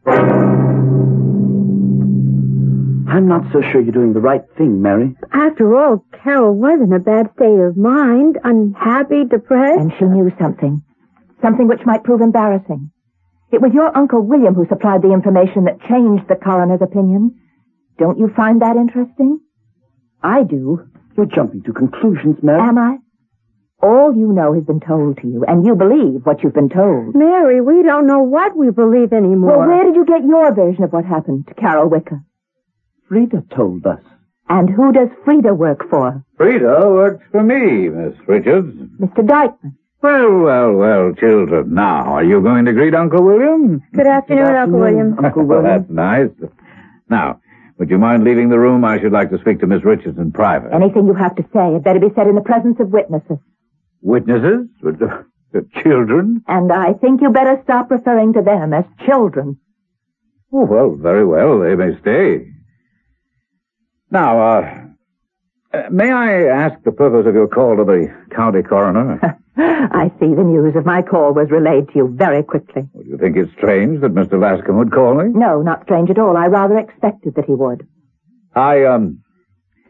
I'm not so sure you're doing the right thing, Mary. After all, Carol was in a bad state of mind, unhappy, depressed. And she knew something. Something which might prove embarrassing. It was your Uncle William who supplied the information that changed the coroner's opinion. Don't you find that interesting? I do. You're jumping to conclusions, Mary. Am I? All you know has been told to you, and you believe what you've been told. Mary, we don't know what we believe anymore. Well, where did you get your version of what happened to Carol Wicker? Frida told us. And who does Frida work for? Frida works for me, Miss Richards. Mister Dykeman. Well, well, well, children, now, are you going to greet Uncle William? Good afternoon, Good afternoon Uncle William. Uncle William. That's nice. Now, would you mind leaving the room? I should like to speak to Miss Richards in private. Anything you have to say had better be said in the presence of witnesses. Witnesses? The, the children? And I think you better stop referring to them as children. Oh, well, very well. They may stay. Now, uh, uh, may I ask the purpose of your call to the county coroner? I see the news of my call was relayed to you very quickly. Well, do you think it's strange that Mister Lascombe would call me? No, not strange at all. I rather expected that he would. I, um...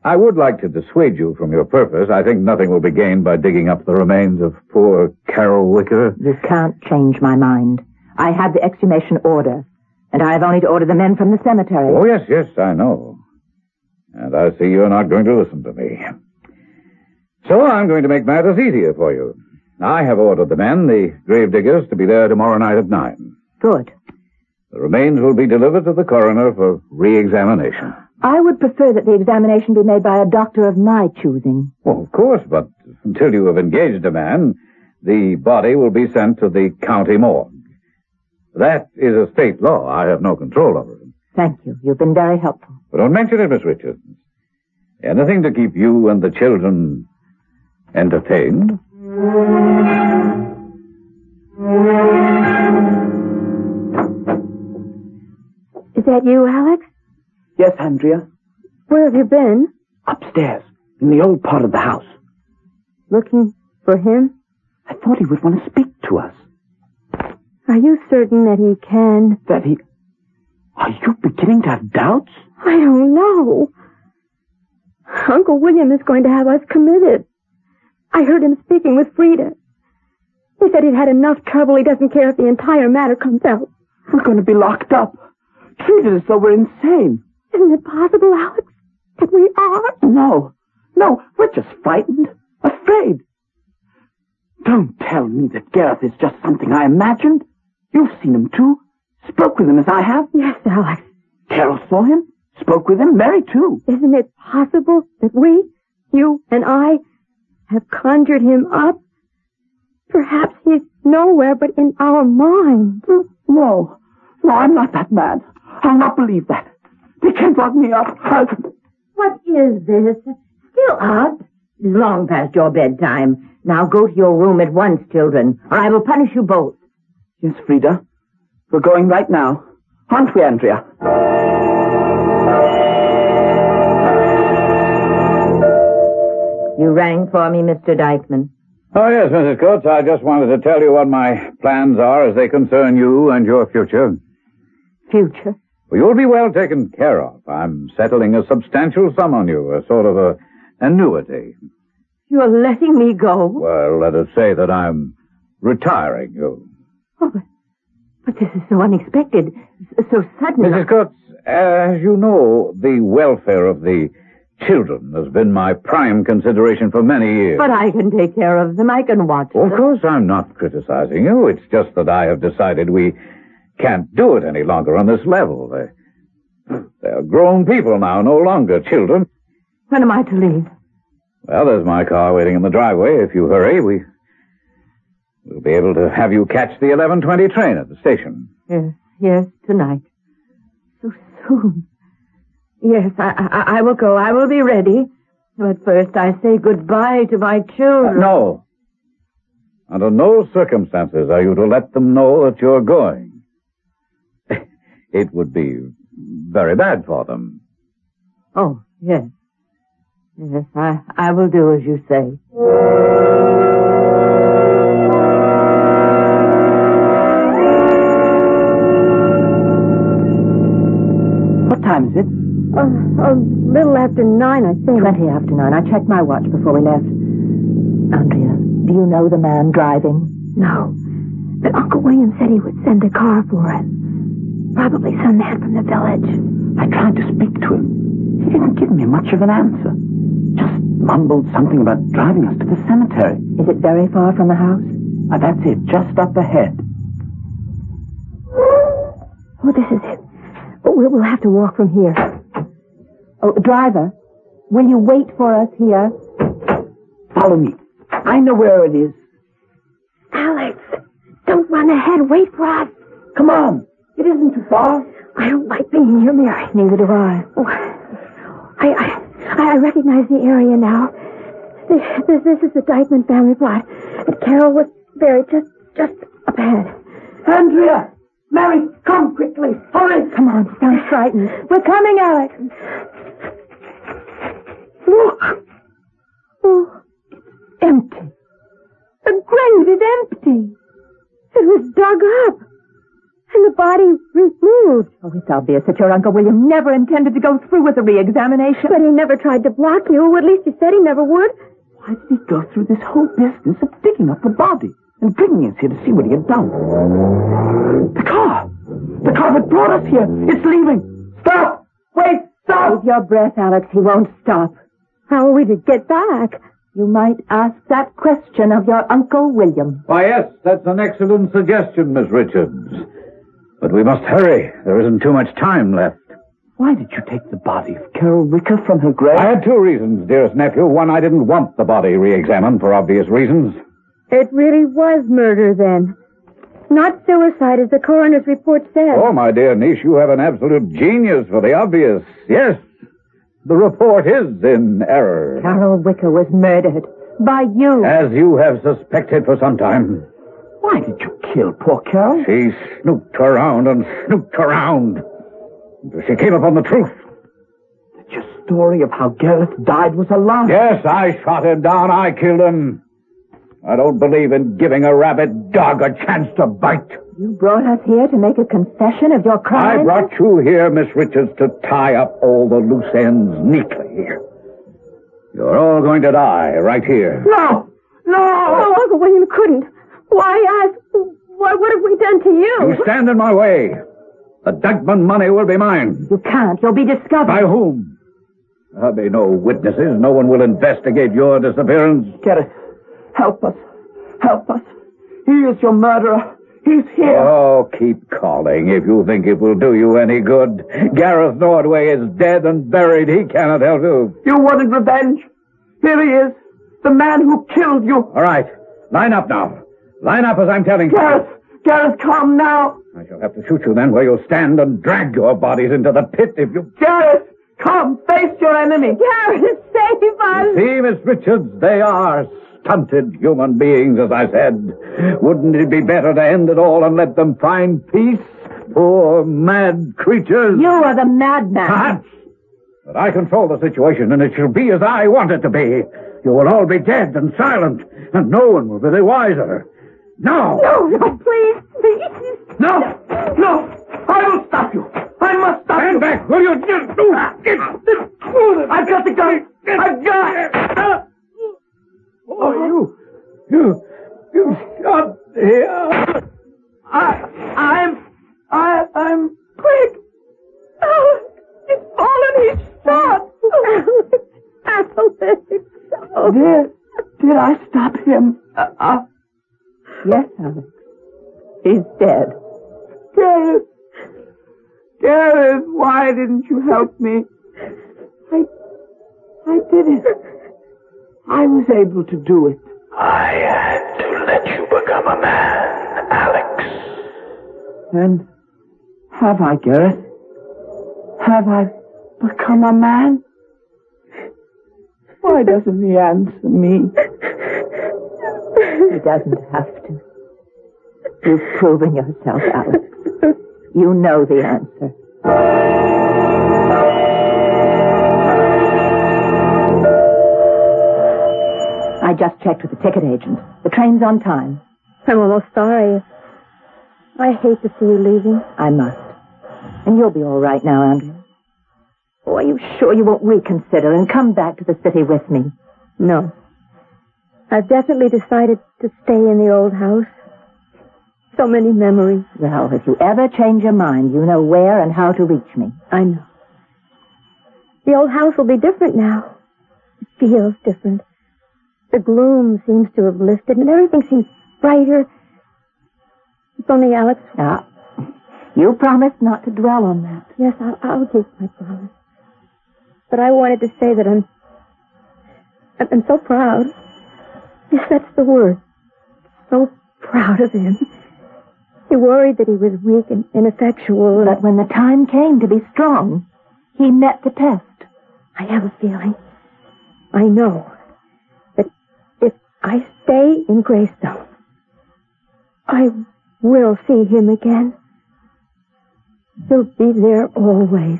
I would like to dissuade you from your purpose. I think nothing will be gained by digging up the remains of poor Carol Wicker. You can't change my mind. I had the exhumation order, and I have only to order the men from the cemetery. Oh, yes, yes, I know. And I see you're not going to listen to me. So I'm going to make matters easier for you. I have ordered the men, the gravediggers, to be there tomorrow night at nine. Good. The remains will be delivered to the coroner for re-examination. I would prefer that the examination be made by a doctor of my choosing. Well, of course, but until you have engaged a man, the body will be sent to the county morgue. That is a state law. I have no control over it. Thank you. You've been very helpful. But don't mention it, Miss Richards. Anything to keep you and the children entertained. Is that you, Alex? Yes, Andrea. Where have you been? Upstairs, in the old part of the house. Looking for him? I thought he would want to speak to us. Are you certain that he can? That he... Are you beginning to have doubts? I don't know. Uncle William is going to have us committed. I heard him speaking with Frida. He said he'd had enough trouble. He doesn't care if the entire matter comes out. We're going to be locked up. Treated as though we're insane. Isn't it possible, Alex, that we are? No. No, we're just frightened. Afraid. Don't tell me that Gareth is just something I imagined. You've seen him, too. Spoke with him as I have. Yes, Alex. Carol saw him. Spoke with him. Mary, too. Isn't it possible that we, you and I, have conjured him up? Perhaps he's nowhere but in our minds. No. No, I'm not that mad. I'll not believe that. They can't lock me up. I'll... What is this? Still up? It's long past your bedtime. Now go to your room at once, children, or I will punish you both. Yes, Frida. We're going right now. Aren't we, Andrea? You rang for me, Mister Dykeman. Oh, yes, Missus Coates. I just wanted to tell you what my plans are as they concern you and your future. Future? Well, you'll be well taken care of. I'm settling a substantial sum on you, a sort of a annuity. You're letting me go? Well, let us say that I'm retiring you. Oh, but, but this is so unexpected, so sudden. Missus Coates, as you know, the welfare of the children has been my prime consideration for many years. But I can take care of them. I can watch Of them. course, I'm not criticizing you. It's just that I have decided we can't do it any longer on this level. They, they're grown people now, no longer children. When am I to leave? Well, there's my car waiting in the driveway. If you hurry, we, we'll be able to have you catch the eleven twenty train at the station. Yes, yes, tonight. So soon. Yes, I, I, I will go. I will be ready. But first I say goodbye to my children. Uh, no. Under no circumstances are you to let them know that you're going. It would be very bad for them. Oh, yes. Yes, I, I will do as you say. What time is it? Uh, a little after nine, I think. Twenty after nine. I checked my watch before we left. Andrea, do you know the man driving? No. But Uncle William said he would send a car for us. Probably some man from the village. I tried to speak to him. He didn't give me much of an answer. Just mumbled something about driving us to the cemetery. Is it very far from the house? Uh, that's it, just up ahead. Oh, this is it. Oh, we'll, we'll have to walk from here. Oh, driver, will you wait for us here? Follow me. I know where it is. Alex, don't run ahead. Wait for us. Come on. It isn't too far. I don't like being here, Mary. Neither do I. Oh, I, I, I recognize the area now. This, this, this is the Dykeman family plot. And Carol was buried just, just up ahead. Andrea! Mary, come quickly. Hurry. Come on, don't frightened. We're coming, Alex. Look. Oh, it's empty. The grave is empty. It was dug up. And the body removed. Oh, it's obvious that your Uncle William never intended to go through with the re-examination. But he never tried to block you, or at least he said he never would. Why did he go through this whole business of digging up the body and bringing us here to see what he had done? The car! The car that brought us here! It's leaving! Stop! Wait! Stop! Hold your breath, Alex. He won't stop. How are we to get back? You might ask that question of your Uncle William. Why, yes, that's an excellent suggestion, Miss Richards. But we must hurry. There isn't too much time left. Why did you take the body of Carol Wicker from her grave? I had two reasons, dearest nephew. One, I didn't want the body re-examined for obvious reasons. It really was murder, then. Not suicide, as the coroner's report said. Oh, my dear niece, you have an absolute genius for the obvious. Yes, the report is in error. Carol Wicker was murdered. By you. As you have suspected for some time. Why did you kill poor Carol? She snooped around and snooped around. She came upon the truth. That your story of how Gareth died was a lie. Yes, I shot him down. I killed him. I don't believe in giving a rabid dog a chance to bite. You brought us here to make a confession of your crime? I brought you here, Miss Richards, to tie up all the loose ends neatly. You're all going to die right here. No! No! Oh, Uncle William couldn't. Why ask? Why, what have we done to you? You stand in my way. The Dugman money will be mine. You can't. You'll be discovered. By whom? There'll be no witnesses. No one will investigate your disappearance. Gareth, help us. Help us. He is your murderer. He's here. Oh, keep calling if you think it will do you any good. Gareth Nordway is dead and buried. He cannot help you. You wanted revenge. Here he is. The man who killed you. All right. Line up now. Line up as I'm telling you. Gareth! Gareth, come now! I shall have to shoot you then where you'll stand and drag your bodies into the pit if you... Gareth! Come! Face your enemy! Gareth, save us! You see, Miss Richards, they are stunted human beings, as I said. Wouldn't it be better to end it all and let them find peace? Poor, mad creatures. You are the madman. Perhaps. But I control the situation, and it shall be as I want it to be. You will all be dead and silent, and no one will be the wiser. No! No, no, please, please. No! No! I will stop you! I must stop Stand you! Stand back! Will you just do it? I've got the gun! I've got it! Oh, you... You... You shot here. I... I'm... I... I'm... Quick! Oh, he's fallen, he's shot! Alex! Oh. Did... Did I stop him? Uh... uh Yes, Alex. He's dead. Gareth! Gareth, why didn't you help me? I... I did it. I was able to do it. I had to let you become a man, Alex. Then, have I, Gareth? Have I become a man? Why doesn't he answer me? He doesn't have to. You've proven yourself, Alex. You know the answer. I just checked with the ticket agent. The train's on time. I'm almost sorry. I hate to see you leaving. I must. And you'll be all right now, Andrea. Oh, are you sure you won't reconsider and come back to the city with me? No. I've definitely decided to stay in the old house. So many memories. Well, if you ever change your mind, you know where and how to reach me. I know. The old house will be different now. It feels different. The gloom seems to have lifted, and everything seems brighter. If only Alex... Ah, you promised not to dwell on that. Yes, I'll, I'll keep my promise. But I wanted to say that I'm... I'm so proud. Yes, that's the word. So proud of him. He worried that he was weak and ineffectual. But when the time came to be strong, he met the test. I have a feeling. I know that if I stay in Greystone, I will see him again. He'll be there always.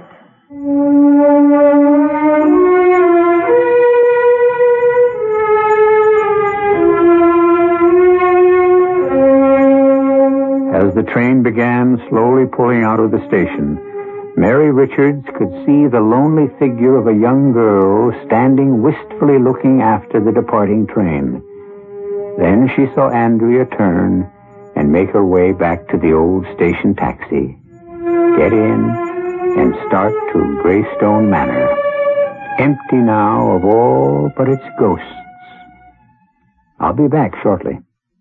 As the train began slowly pulling out of the station, Mary Richards could see the lonely figure of a young girl standing wistfully looking after the departing train. Then she saw Andrea turn and make her way back to the old station taxi, get in, and start to Greystone Manor, empty now of all but its ghosts. I'll be back shortly.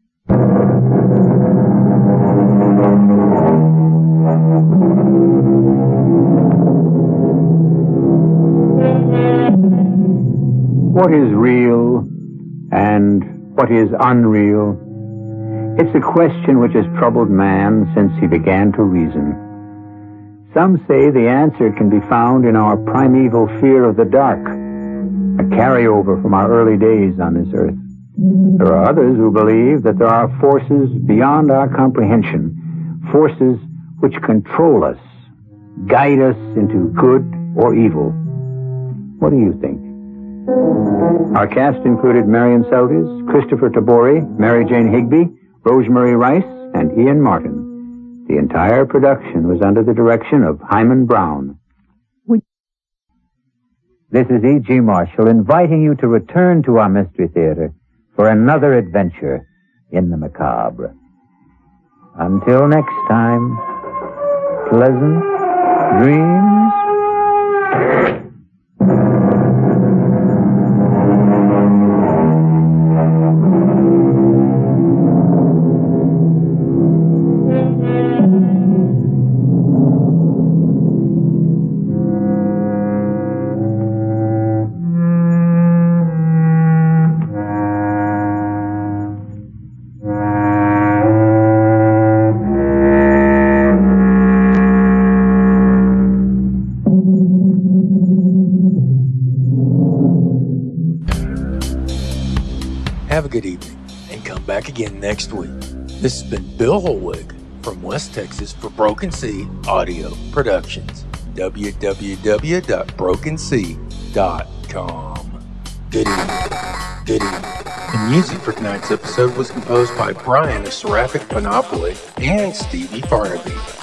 What is real and what is unreal? It's a question which has troubled man since he began to reason. Some say the answer can be found in our primeval fear of the dark, a carryover from our early days on this earth. There are others who believe that there are forces beyond our comprehension, forces which control us, guide us into good or evil. What do you think? Our cast included Marion Seldes, Christopher Tabori, Mary Jane Higby, Rosemary Rice, and Ian Martin. The entire production was under the direction of Hyman Brown. This is E G. Marshall inviting you to return to our Mystery Theater for another adventure in the macabre. Until next time, pleasant dreams. Have a good evening, and come back again next week. This has been Bill Holwig from West Texas for Broken Sea Audio Productions. w w w dot broken sea dot com. Good evening. Good evening. The music for tonight's episode was composed by Brian of Seraphic Panoply and Stevie Farnaby.